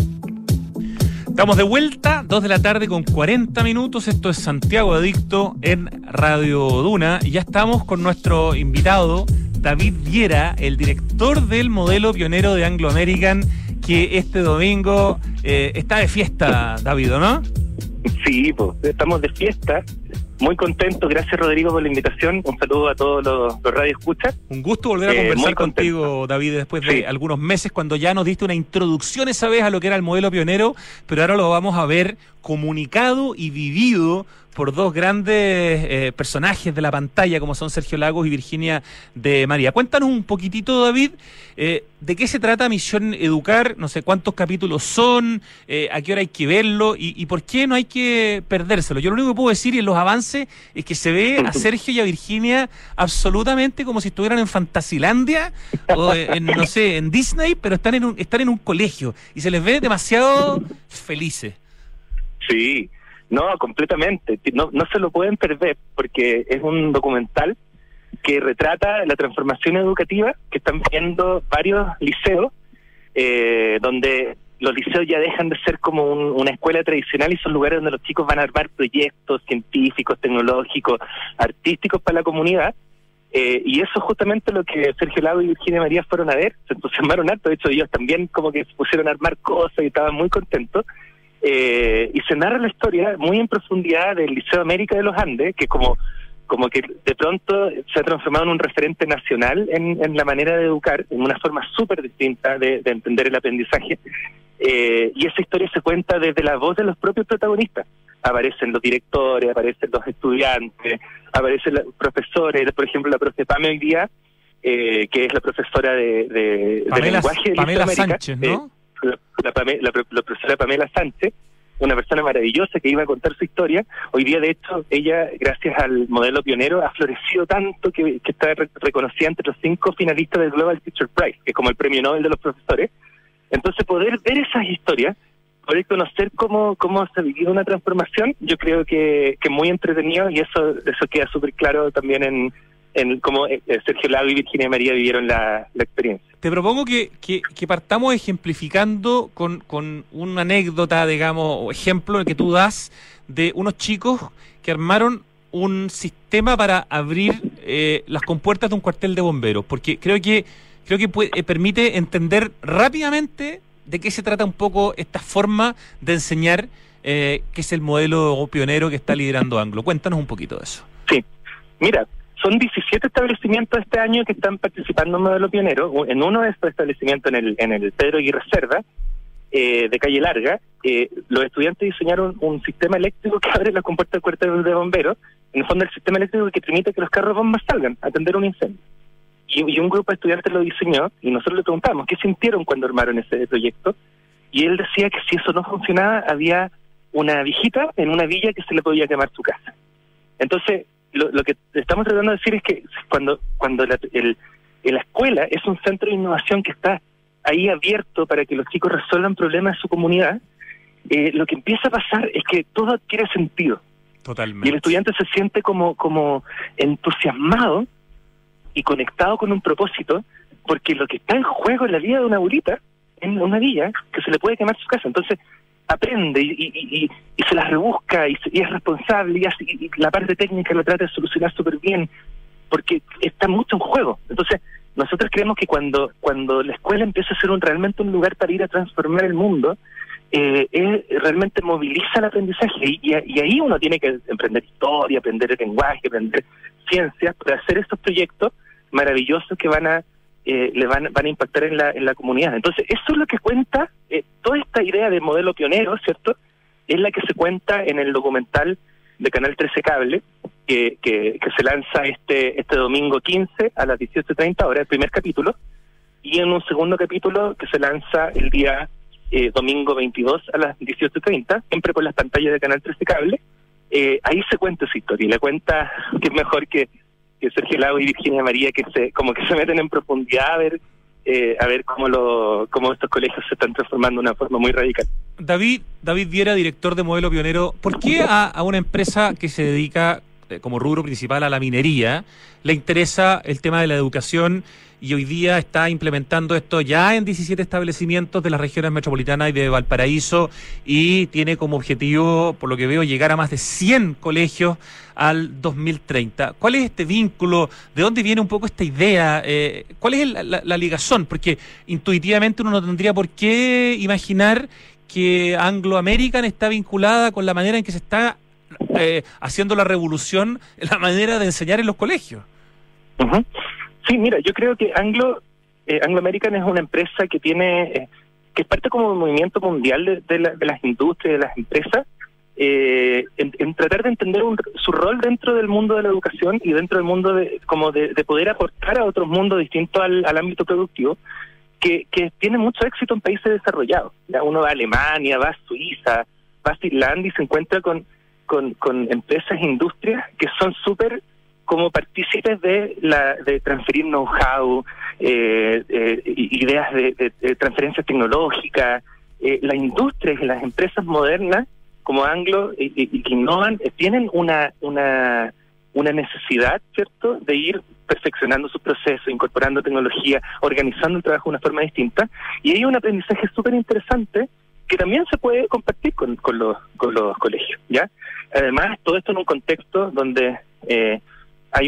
Estamos de vuelta, 2 de la tarde con 40 minutos. Esto es Santiago Adicto en Radio Duna. Y ya estamos con nuestro invitado, David Viera, el director del modelo pionero de Anglo American, que este domingo está de fiesta, David, ¿no? Sí, pues estamos de fiesta. Muy contentos. Gracias, Rodrigo, por la invitación. Un saludo a todos los radioescuchas. Un gusto volver a conversar contigo, David, después de algunos meses, cuando ya nos diste una introducción esa vez a lo que era el modelo pionero, pero ahora lo vamos a ver comunicado y vivido por dos grandes personajes de la pantalla, como son Sergio Lagos y Virginia de María. Cuéntanos un poquitito, David, de qué se trata Misión Educar, no sé cuántos capítulos son, a qué hora hay que verlo y por qué no hay que perdérselo. Yo lo único que puedo decir en los avances es que se ve a Sergio y a Virginia absolutamente como si estuvieran en Fantasilandia o no sé, en Disney, pero están en un colegio y se les ve demasiado felices. Sí. No, completamente. No se lo pueden perder porque es un documental que retrata la transformación educativa que están viendo varios liceos, donde los liceos ya dejan de ser como una escuela tradicional y son lugares donde los chicos van a armar proyectos científicos, tecnológicos, artísticos para la comunidad. Y eso es justamente lo que Sergio Lago y Virginia María fueron a ver. Se entusiasmaron harto. De hecho, ellos también como que se pusieron a armar cosas y estaban muy contentos. Y se narra la historia muy en profundidad del Liceo América de los Andes, que como que de pronto se ha transformado en un referente nacional en la manera de educar, en una forma súper distinta de entender el aprendizaje. Y esa historia se cuenta desde la voz de los propios protagonistas. Aparecen los directores, aparecen los estudiantes, aparecen los profesores, por ejemplo la profe Pame hoy día, que es la profesora de lenguaje del Pamela Liceo América. Sánchez, ¿no? la profesora Pamela Sánchez, una persona maravillosa que iba a contar su historia. Hoy día, de hecho, ella, gracias al modelo pionero, ha florecido tanto que está reconocida entre los 5 finalistas del Global Teacher Prize, que es como el premio Nobel de los profesores. Entonces, poder ver esas historias, poder conocer cómo se ha vivido una transformación, yo creo que es muy entretenido, y eso queda súper claro también en cómo Sergio Lago y Virginia María vivieron la experiencia. Te propongo que partamos ejemplificando con una anécdota, digamos, o ejemplo el que tú das de unos chicos que armaron un sistema para abrir las compuertas de un cuartel de bomberos, porque creo que permite entender rápidamente de qué se trata un poco esta forma de enseñar, que es el modelo pionero que está liderando Anglo. Cuéntanos un poquito de eso. Sí, mira, son 17 establecimientos este año que están participando en modelo pionero. En uno de estos establecimientos, en el Pedro Aguirre Cerda, de Calle Larga, los estudiantes diseñaron un sistema eléctrico que abre las compuertas del cuartel de bomberos. En el fondo, el sistema eléctrico que permite que los carros bombas salgan a atender un incendio. Y un grupo de estudiantes lo diseñó, y nosotros le preguntamos qué sintieron cuando armaron ese proyecto, y él decía que si eso no funcionaba, había una viejita en una villa que se le podía quemar su casa. Entonces, lo que estamos tratando de decir es que cuando la escuela es un centro de innovación que está ahí abierto para que los chicos resuelvan problemas de su comunidad, lo que empieza a pasar es que todo adquiere sentido. Totalmente. Y el estudiante se siente como entusiasmado y conectado con un propósito, porque lo que está en juego es la vida de una abuelita en una villa que se le puede quemar su casa. Entonces aprende y se las rebusca y es responsable y la parte técnica lo trata de solucionar súper bien, porque está mucho en juego. Entonces nosotros creemos que cuando la escuela empieza a ser realmente un lugar para ir a transformar el mundo, realmente moviliza el aprendizaje, y ahí uno tiene que aprender historia, aprender el lenguaje, aprender ciencias para hacer estos proyectos maravillosos que van a impactar en la comunidad. Entonces, eso es lo que cuenta, toda esta idea de modelo pionero, ¿cierto? Es la que se cuenta en el documental de Canal 13 Cable, que se lanza este domingo 15 a las 18:30 horas, el primer capítulo, y en un segundo capítulo que se lanza el día domingo 22 a las 18:30, siempre por las pantallas de Canal 13 Cable. Ahí se cuenta esa historia, y la cuenta que es mejor que Sergio Lago y Virginia María, que se meten en profundidad a ver cómo estos colegios se están transformando de una forma muy radical. David Viera, director de Modelo Pionero, ¿por qué a una empresa que se dedica como rubro principal a la minería le interesa el tema de la educación y hoy día está implementando esto ya en 17 establecimientos de las regiones metropolitanas y de Valparaíso, y tiene como objetivo, por lo que veo, llegar a más de 100 colegios al 2030? ¿Cuál es este vínculo? ¿De dónde viene un poco esta idea? ¿Cuál es la ligazón? Porque intuitivamente uno no tendría por qué imaginar que Anglo American está vinculada con la manera en que se está haciendo la revolución en la manera de enseñar en los colegios. Uh-huh. Sí, mira, yo creo que Anglo American es una empresa que tiene que es parte como un movimiento mundial de las industrias, de las empresas, en tratar de entender su rol dentro del mundo de la educación y dentro del mundo de poder aportar a otros mundos distintos al ámbito productivo, que tiene mucho éxito en países desarrollados. Ya uno va a Alemania, va a Suiza, va a Finlandia y se encuentra con empresas e industrias que son súper como partícipes de transferir know-how, ideas de transferencias tecnológicas. Las industrias y las empresas modernas como Anglo y que innovan tienen una necesidad, ¿cierto?, de ir perfeccionando sus procesos, incorporando tecnología, organizando el trabajo de una forma distinta, y hay un aprendizaje súper interesante que también se puede compartir con los colegios, ¿ya? Además, todo esto en un contexto donde hay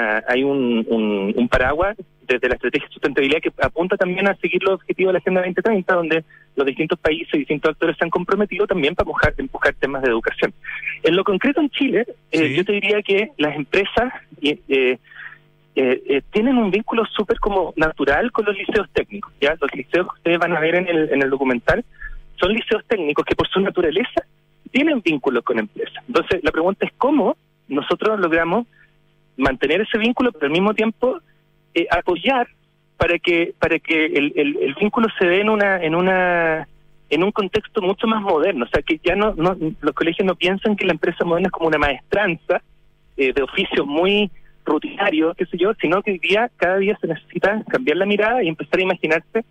un paraguas desde la estrategia de sustentabilidad que apunta también a seguir los objetivos de la Agenda 2030, donde los distintos países y distintos actores se han comprometido también para empujar temas de educación. En lo concreto en Chile, ¿sí? Yo te diría que las empresas tienen un vínculo súper como natural con los liceos técnicos, ¿ya? Los liceos que ustedes van a ver en el documental son liceos técnicos que por su naturaleza tienen vínculos con empresas. Entonces, la pregunta es cómo nosotros logramos mantener ese vínculo, pero al mismo tiempo apoyar para que el vínculo se dé en en un contexto mucho más moderno. O sea, que ya no los colegios no piensan que la empresa moderna es como una maestranza de oficios muy rutinarios, qué sé yo, sino que hoy día, cada día se necesita cambiar la mirada y empezar a imaginarse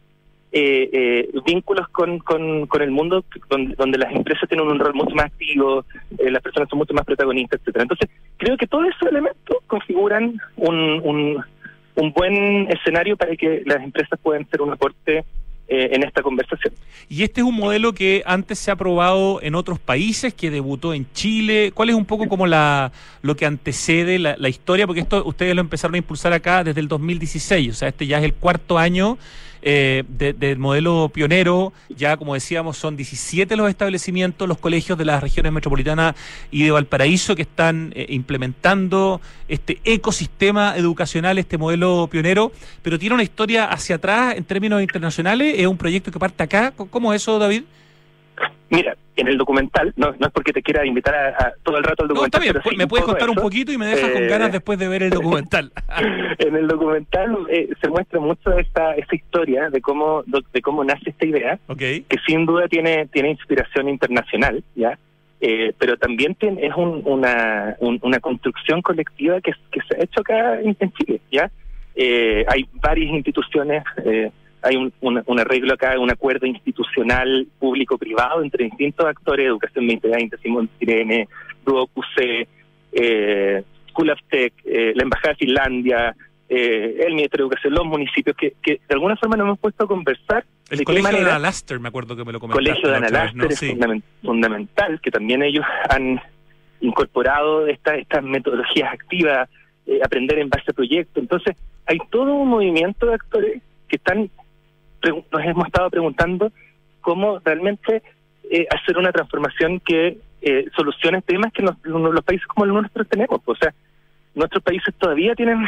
vínculos con el mundo donde las empresas tienen un rol mucho más activo, las personas son mucho más protagonistas, etcétera. Entonces, creo que todos esos elementos configuran un buen escenario para que las empresas puedan ser un aporte en esta conversación. Y este es un modelo que antes se ha probado en otros países, que debutó en Chile. ¿Cuál es un poco como lo que antecede la historia? Porque esto ustedes lo empezaron a impulsar acá desde el 2016, o sea, este ya es el cuarto año del modelo pionero. Ya, como decíamos, son 17 los establecimientos, los colegios de las regiones metropolitanas y de Valparaíso que están implementando este ecosistema educacional, este modelo pionero, pero tiene una historia hacia atrás en términos internacionales. ¿Es un proyecto que parte acá? ¿Cómo es eso, David? Mira, en el documental, no es porque te quiera invitar a todo el rato al documental. No, está bien, pero sí, me puedes contar un eso. poquito y me dejas con ganas después de ver el documental. En el documental se muestra mucho esa historia de cómo nace esta idea, Okay. que sin duda tiene inspiración internacional, ya, pero también es una construcción colectiva que se ha hecho acá en Chile, ya. Hay varias instituciones. Hay un arreglo acá, un acuerdo institucional público-privado entre distintos actores, Educación 2020, Simón Sirene, Duo QC, School of Tech, la Embajada de Finlandia, el Ministerio de Educación, los municipios, que de alguna forma nos hemos puesto a conversar. El colegio de Ana Laster, me acuerdo que me lo comentaste. El colegio de Ana Laster, ¿no? Es sí. Fundamental, que también ellos han incorporado estas metodologías activas, aprender en base a proyectos. Entonces, hay todo un movimiento de actores que nos hemos estado preguntando cómo realmente hacer una transformación que solucione temas que los países como el nuestro tenemos. O sea, nuestros países todavía tienen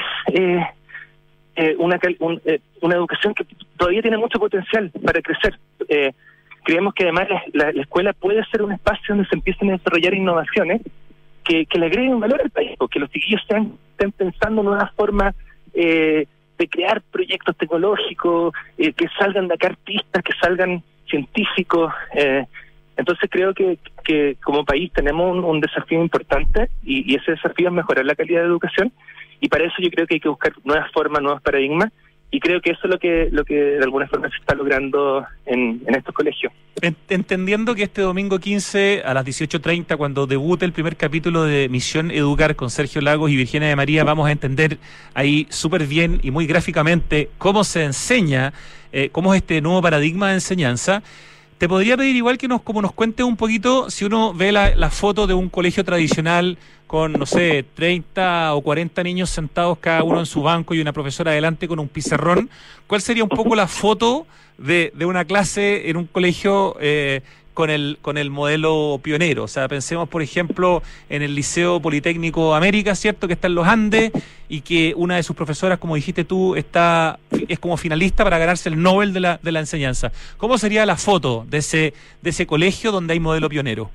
una educación que todavía tiene mucho potencial para crecer. Creemos que además la escuela puede ser un espacio donde se empiecen a desarrollar innovaciones que le agreguen valor al país, que los chiquillos estén pensando nuevas formas de crear proyectos tecnológicos, que salgan de acá artistas, que salgan científicos. Entonces creo que como país tenemos un desafío importante y ese desafío es mejorar la calidad de educación, y para eso yo creo que hay que buscar nuevas formas, nuevos paradigmas, y creo que eso es lo que de alguna forma se está logrando en estos colegios. Entendiendo que este domingo 15 a las 18:30, cuando debute el primer capítulo de Misión Educar con Sergio Lagos y Virginia de María, vamos a entender ahí súper bien y muy gráficamente cómo se enseña, cómo es este nuevo paradigma de enseñanza. Te podría pedir igual que nos cuentes un poquito, si uno ve la foto de un colegio tradicional con, no sé, 30 o 40 niños sentados cada uno en su banco y una profesora adelante con un pizarrón, ¿cuál sería un poco la foto de una clase en un colegio con el modelo pionero? O sea, pensemos, por ejemplo, en el Liceo Politécnico América, ¿cierto?, que está en los Andes, y que una de sus profesoras, como dijiste tú, es como finalista para ganarse el Nobel de la enseñanza. ¿Cómo sería la foto de ese colegio donde hay modelo pionero?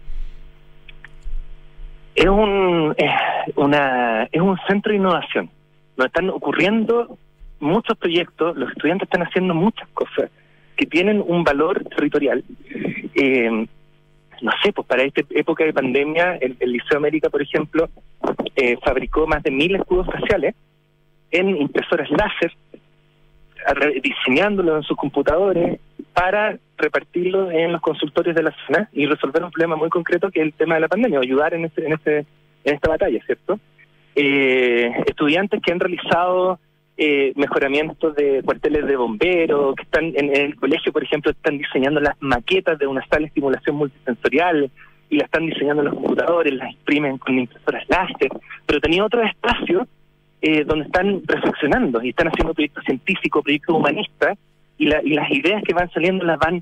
Es un centro de innovación. Nos están ocurriendo muchos proyectos, los estudiantes están haciendo muchas cosas que tienen un valor territorial. No sé, pues para esta época de pandemia, el Liceo América, por ejemplo, fabricó más de 1000 escudos faciales en impresoras láser, diseñándolos en sus computadores para repartirlos en los consultorios de la zona y resolver un problema muy concreto, que es el tema de la pandemia, ayudar en esta batalla, ¿cierto? Estudiantes que han realizado mejoramientos de cuarteles de bomberos, que están en el colegio, por ejemplo, están diseñando las maquetas de una sala de estimulación multisensorial y las están diseñando en los computadores, las imprimen con impresoras láser, pero tenía otros espacios donde están reflexionando y están haciendo proyectos científicos, proyectos humanistas, y las ideas que van saliendo las van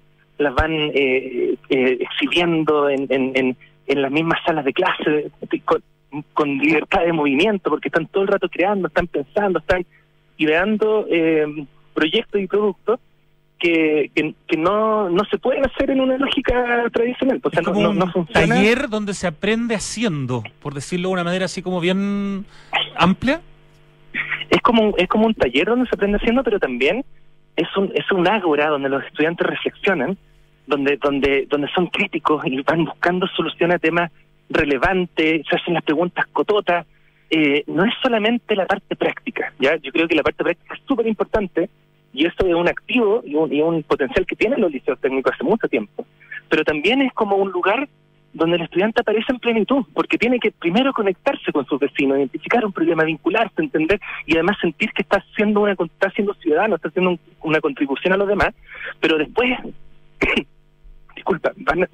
exhibiendo en las mismas salas de clase con libertad de movimiento, porque están todo el rato creando, están pensando, están ideando proyectos y productos que no se pueden hacer en una lógica tradicional. O sea, es como no un funciona. Taller donde se aprende haciendo, por decirlo de una manera así como bien amplia. Es como un taller donde se aprende haciendo, pero también es un ágora donde los estudiantes reflexionan donde son críticos y van buscando soluciones a temas relevantes, se hacen las preguntas cototas. No es solamente la parte práctica, ¿ya? Yo creo que la parte práctica es súper importante, y eso es un activo y un potencial que tienen los liceos técnicos hace mucho tiempo. Pero también es como un lugar donde el estudiante aparece en plenitud, porque tiene que primero conectarse con sus vecinos, identificar un problema, vincularse, entender, y además sentir que está siendo ciudadano, está haciendo una contribución a los demás, pero después, disculpa, van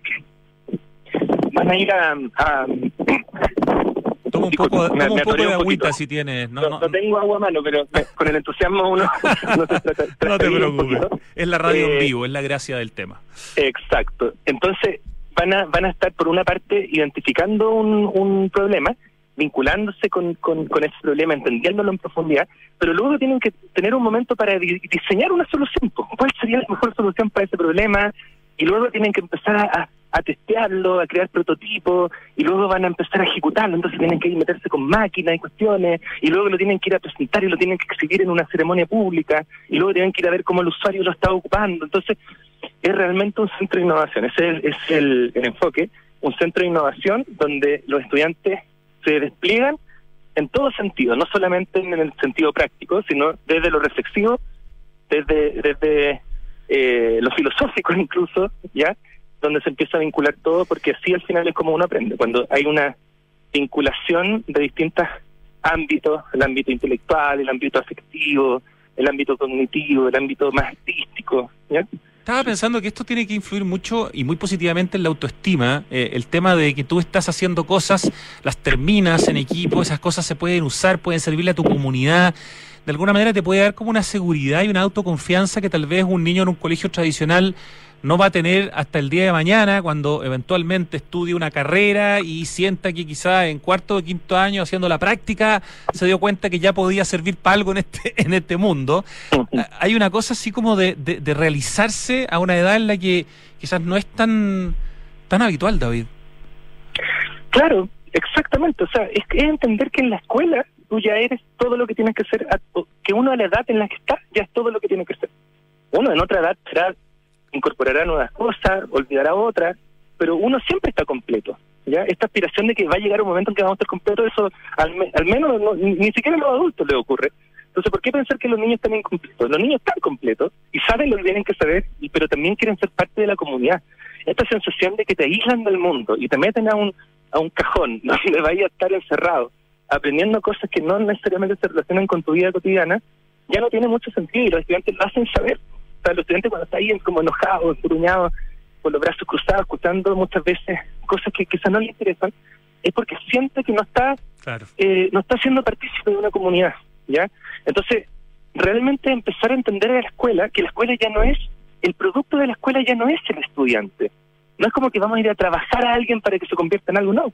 a ir a Toma un poco de agüita si tienes. No tengo agua a mano, pero con el entusiasmo uno se trata. No te preocupes. Es la radio en vivo, es la gracia del tema. Exacto. Entonces van a estar, por una parte, identificando un problema, vinculándose con ese problema, entendiéndolo en profundidad, pero luego tienen que tener un momento para diseñar una solución. ¿Cuál sería la mejor solución para ese problema? Y luego tienen que empezar a testearlo, a crear prototipos, y luego van a empezar a ejecutarlo. Entonces tienen que ir meterse con máquinas y cuestiones, y luego lo tienen que ir a presentar y lo tienen que exhibir en una ceremonia pública, y luego tienen que ir a ver cómo el usuario lo está ocupando. Entonces es realmente un centro de innovación. Ese es el enfoque, un centro de innovación donde los estudiantes se despliegan en todo sentido, no solamente en el sentido práctico, sino desde lo reflexivo, desde lo filosófico incluso, ¿ya? Donde se empieza a vincular todo, porque así al final es como uno aprende, cuando hay una vinculación de distintos ámbitos, el ámbito intelectual, el ámbito afectivo, el ámbito cognitivo, el ámbito más artístico, ¿ya? Estaba pensando que esto tiene que influir mucho y muy positivamente en la autoestima, el tema de que tú estás haciendo cosas, las terminas en equipo, esas cosas se pueden usar, pueden servirle a tu comunidad, de alguna manera te puede dar como una seguridad y una autoconfianza que tal vez un niño en un colegio tradicional no va a tener hasta el día de mañana, cuando eventualmente estudie una carrera y sienta que quizá en cuarto o quinto año haciendo la práctica se dio cuenta que ya podía servir para algo en este mundo. Hay una cosa así como de realizarse a una edad en la que quizás no es tan habitual, David. Claro, exactamente. O sea, es entender que en la escuela tú ya eres todo lo que tienes que ser, que uno a la edad en la que está ya es todo lo que tiene que ser. Uno en otra edad incorporará nuevas cosas, olvidará otras, pero uno siempre está completo, ¿ya? Esta aspiración de que va a llegar un momento en que vamos a estar completos, eso al menos ni siquiera a los adultos les ocurre. Entonces, ¿por qué pensar que los niños están incompletos? Los niños están completos y saben lo que tienen que saber, pero también quieren ser parte de la comunidad. Esta sensación de que te aíslan del mundo y te meten a un cajón donde vayas a estar encerrado, aprendiendo cosas que no necesariamente se relacionan con tu vida cotidiana, ya no tiene mucho sentido, y los estudiantes lo hacen saber. O sea, los estudiantes cuando están ahí como enojados, enfurruñados, con los brazos cruzados, escuchando muchas veces cosas que quizás no les interesan, es porque siente que no está siendo partícipe de una comunidad, ¿ya? Entonces, realmente empezar a entender a la escuela, que la escuela ya no es, el producto de la escuela ya no es el estudiante. No es como que vamos a ir a trabajar a alguien para que se convierta en algo, no.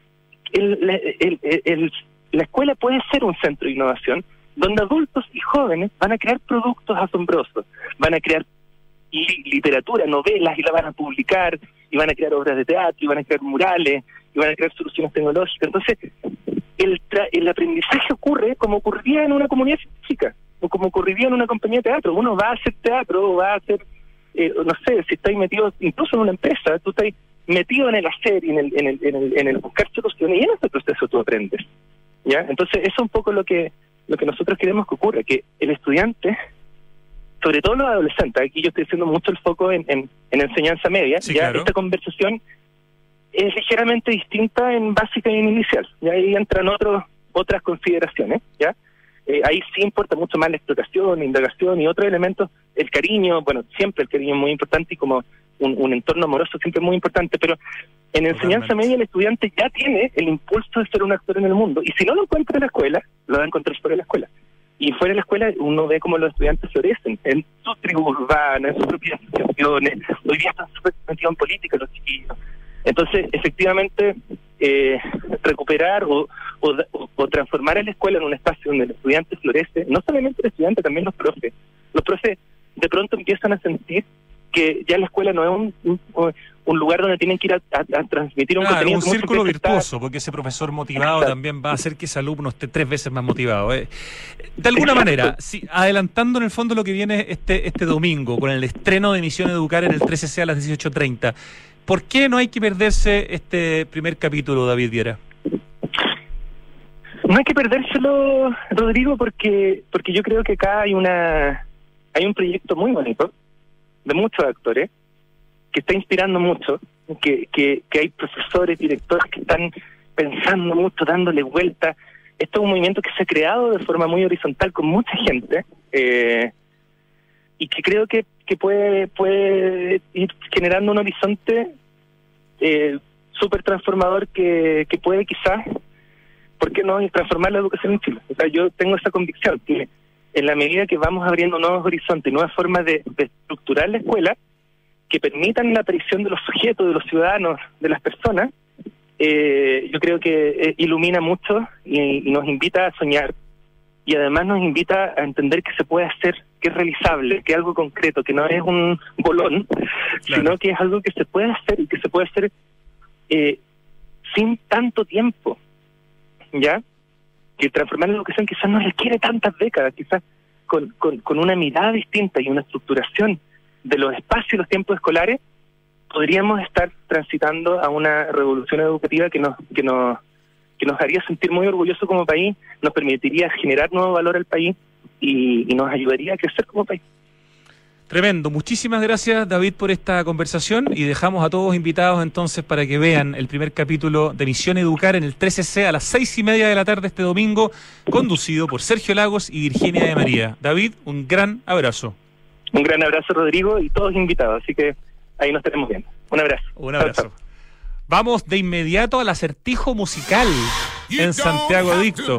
La escuela puede ser un centro de innovación donde adultos y jóvenes van a crear productos asombrosos, van a crear literatura, novelas, y la van a publicar, y van a crear obras de teatro, y van a crear murales, y van a crear soluciones tecnológicas. Entonces, el aprendizaje ocurre como ocurría en una comunidad científica, o como ocurriría en una compañía de teatro. Uno va a hacer teatro, o va a hacer, no sé, si estáis metidos incluso en una empresa, tú estás metido en el hacer y en el buscar soluciones, y en ese proceso tú aprendes, ¿ya? Entonces, eso es un poco lo que nosotros queremos que ocurra, que el estudiante, sobre todo los adolescentes, aquí yo estoy haciendo mucho el foco en enseñanza media, sí, ya claro. Esta conversación es ligeramente distinta en básica y en inicial, y ahí entran otras consideraciones, ¿ya? Ahí sí importa mucho más la exploración, la indagación y otros elementos, el cariño, bueno, siempre el cariño es muy importante, y como un entorno amoroso siempre es muy importante, pero en enseñanza media el estudiante ya tiene el impulso de ser un actor en el mundo, y si no lo encuentra en la escuela, lo va a encontrar fuera de la escuela. Y fuera de la escuela uno ve cómo los estudiantes florecen en sus tribus urbanas, en sus propias asociaciones. Hoy día están súper metidos en política los chiquillos. Entonces, efectivamente, recuperar o transformar a la escuela en un espacio donde el estudiante florece, no solamente el estudiante, también los profes. Los profes de pronto empiezan a sentir que ya la escuela no es un lugar donde tienen que ir a transmitir un contenido. Un que mucha círculo gente está- virtuoso, porque ese profesor motivado Exacto. también va a hacer que ese alumno esté 3 veces más motivado. De alguna manera, adelantando en el fondo lo que viene este domingo, con el estreno de Misión Educar en el 13C a las 18:30, ¿por qué no hay que perderse este primer capítulo, David Viera? No hay que perdérselo, Rodrigo, porque yo creo que acá hay un proyecto muy bonito de muchos actores que está inspirando mucho, que hay profesores, directores que están pensando mucho, dándole vuelta. Esto es un movimiento que se ha creado de forma muy horizontal con mucha gente y que creo que puede ir generando un horizonte súper transformador que puede quizás, ¿por qué no?, transformar la educación en Chile. O sea, yo tengo esa convicción que en la medida que vamos abriendo nuevos horizontes, nuevas formas de estructurar la escuela, que permitan la aparición de los sujetos, de los ciudadanos, de las personas, yo creo que ilumina mucho y nos invita a soñar, y además nos invita a entender que se puede hacer, que es realizable, que es algo concreto, que no es un bolón, sino que es algo que se puede hacer y que se puede hacer sin tanto tiempo, ¿ya? Que transformar la educación quizás no requiere tantas décadas, quizás con una mirada distinta y una estructuración de los espacios y los tiempos escolares, podríamos estar transitando a una revolución educativa que nos haría sentir muy orgullosos como país, nos permitiría generar nuevo valor al país y nos ayudaría a crecer como país. Tremendo. Muchísimas gracias, David, por esta conversación, y dejamos a todos invitados entonces para que vean el primer capítulo de Misión Educar en el 13C a las 6:30 de la tarde este domingo, conducido por Sergio Lagos y Virginia de María. David, un gran abrazo. Un gran abrazo, Rodrigo, y todos invitados, así que ahí nos estaremos viendo. Un abrazo. Un abrazo. Vamos de inmediato al acertijo musical en Santiago Adicto.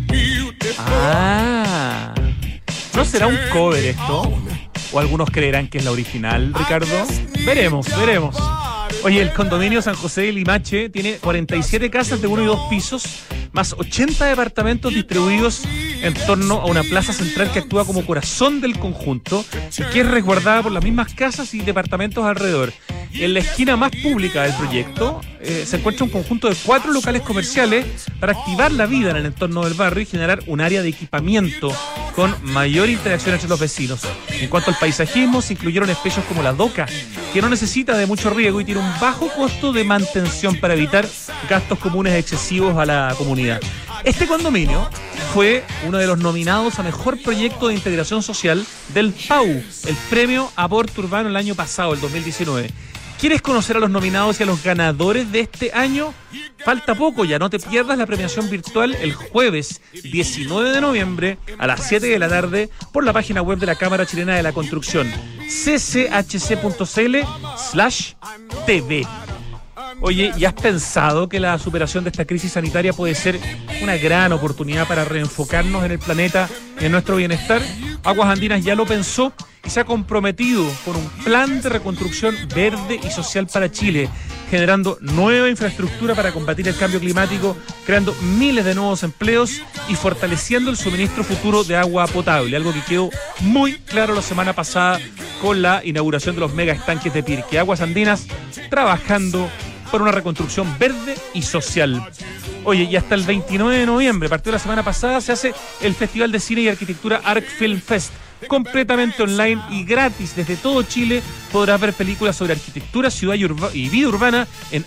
¿No será un cover esto? ¿O algunos creerán que es la original, Ricardo? Veremos. Oye, el condominio San José de Limache tiene 47 casas de 1 y 2 pisos, más 80 departamentos distribuidos en torno a una plaza central que actúa como corazón del conjunto y que es resguardada por las mismas casas y departamentos alrededor. En la esquina más pública del proyecto se encuentra un conjunto de 4 locales comerciales para activar la vida en el entorno del barrio y generar un área de equipamiento con mayor interacción entre los vecinos. En cuanto al paisajismo, se incluyeron especies como la doca, que no necesita de mucho riego y tiene un bajo costo de mantención para evitar gastos comunes excesivos a la comunidad. Este condominio fue uno de los nominados a Mejor Proyecto de Integración Social del PAU, el Premio Aporte Urbano el año pasado, el 2019. ¿Quieres conocer a los nominados y a los ganadores de este año? Falta poco ya, no te pierdas la premiación virtual el jueves 19 de noviembre a las 7 de la tarde por la página web de la Cámara Chilena de la Construcción, cchc.cl/TV. Oye, ¿y has pensado que la superación de esta crisis sanitaria puede ser una gran oportunidad para reenfocarnos en el planeta y en nuestro bienestar? Aguas Andinas ya lo pensó y se ha comprometido con un plan de reconstrucción verde y social para Chile, generando nueva infraestructura para combatir el cambio climático, creando miles de nuevos empleos y fortaleciendo el suministro futuro de agua potable, algo que quedó muy claro la semana pasada con la inauguración de los mega estanques de Pirque. Aguas Andinas trabajando por una reconstrucción verde y social. Oye, y hasta el 29 de noviembre, a partir de la semana pasada, se hace el Festival de Cine y Arquitectura Arc Film Fest, completamente online y gratis desde todo Chile. Podrás ver películas sobre arquitectura, ciudad y vida urbana en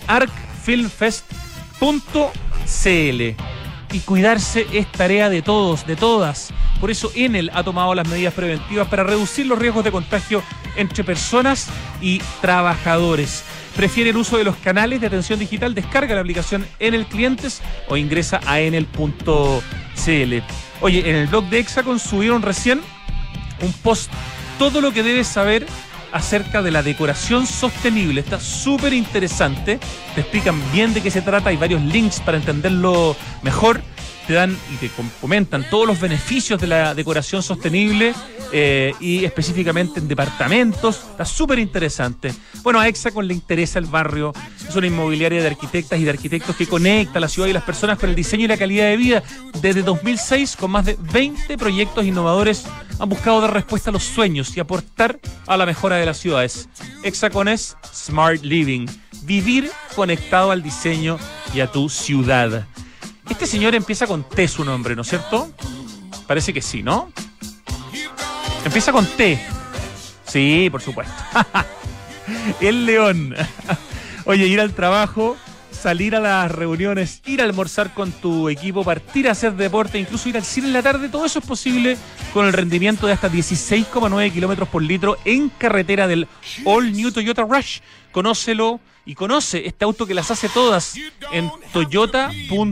arcfilmfest.cl. Y cuidarse es tarea de todos, de todas. Por eso Enel ha tomado las medidas preventivas para reducir los riesgos de contagio entre personas y trabajadores. Prefiere el uso de los canales de atención digital, descarga la aplicación Enel Clientes o ingresa a enel.cl. Oye, en el blog de Hexacon subieron recién un post, todo lo que debes saber acerca de la decoración sostenible. Está súper interesante, te explican bien de qué se trata, hay varios links para entenderlo mejor. te dan y te comentan todos los beneficios de la decoración sostenible y específicamente en departamentos. Está súper interesante. Bueno, a Hexacon le interesa el barrio. Es una inmobiliaria de arquitectas y de arquitectos que conecta a la ciudad y las personas con el diseño y la calidad de vida. Desde 2006, con más de 20 proyectos innovadores, han buscado dar respuesta a los sueños y aportar a la mejora de las ciudades. Hexacon es Smart Living. Vivir conectado al diseño y a tu ciudad. Este señor empieza con T su nombre, ¿no es cierto? Parece que sí, ¿no? Empieza con T. Sí, por supuesto. El León. Oye, ir al trabajo, salir a las reuniones, ir a almorzar con tu equipo, partir a hacer deporte, incluso ir al cine en la tarde, todo eso es posible con el rendimiento de hasta 16,9 kilómetros por litro en carretera del All New Toyota Rush. Conócelo y conoce este auto que las hace todas en toyota.cl.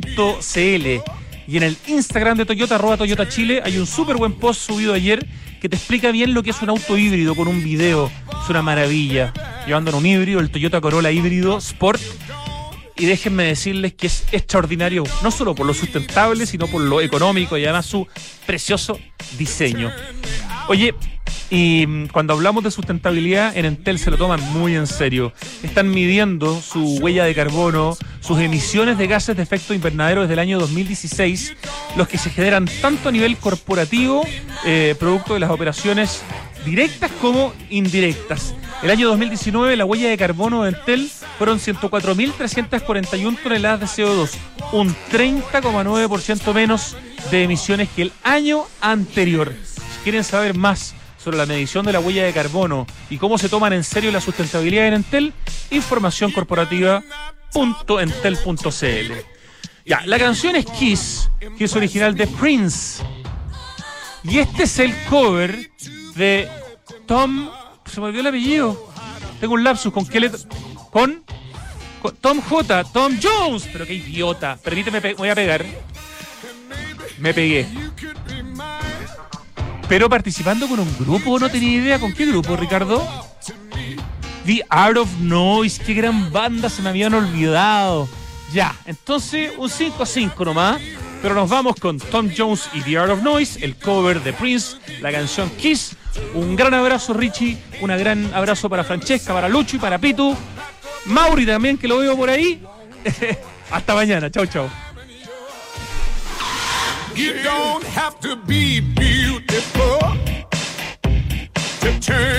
Y en el Instagram de Toyota, @Toyota Chile, hay un súper buen post subido ayer que te explica bien lo que es un auto híbrido con un video. Es una maravilla. Llevando en un híbrido, el Toyota Corolla híbrido Sport. Y déjenme decirles que es extraordinario, no solo por lo sustentable, sino por lo económico y además su precioso diseño. Oye, y cuando hablamos de sustentabilidad, en Entel se lo toman muy en serio. Están midiendo su huella de carbono, sus emisiones de gases de efecto invernadero desde el año 2016, los que se generan tanto a nivel corporativo, producto de las operaciones directas como indirectas. El año 2019 la huella de carbono de Entel fueron 104.341 toneladas de CO2, un 30,9% menos de emisiones que el año anterior. Si quieren saber más sobre la medición de la huella de carbono y cómo se toman en serio la sustentabilidad en Entel, información corporativa.entel.cl. Ya, la canción es Kiss, que es original de Prince. Y este es el cover de Tom... Se me olvidó el apellido. Tengo un lapsus. ¿Con qué letra? Con Tom J. Tom Jones. Pero qué idiota. Permíteme, voy a pegar. Me pegué. Pero participando con un grupo, no tenía idea. ¿Con qué grupo, Ricardo? The Art of Noise. Qué gran banda, se me habían olvidado. Ya, entonces un 5-5 nomás. Pero nos vamos con Tom Jones y The Art of Noise, el cover de Prince, la canción Kiss. Un gran abrazo, Richie. Un gran abrazo para Francesca, para Lucho y para Pitu. Mauri también, que lo veo por ahí. Hasta mañana. Chau, chau. You don't have to be beautiful to turn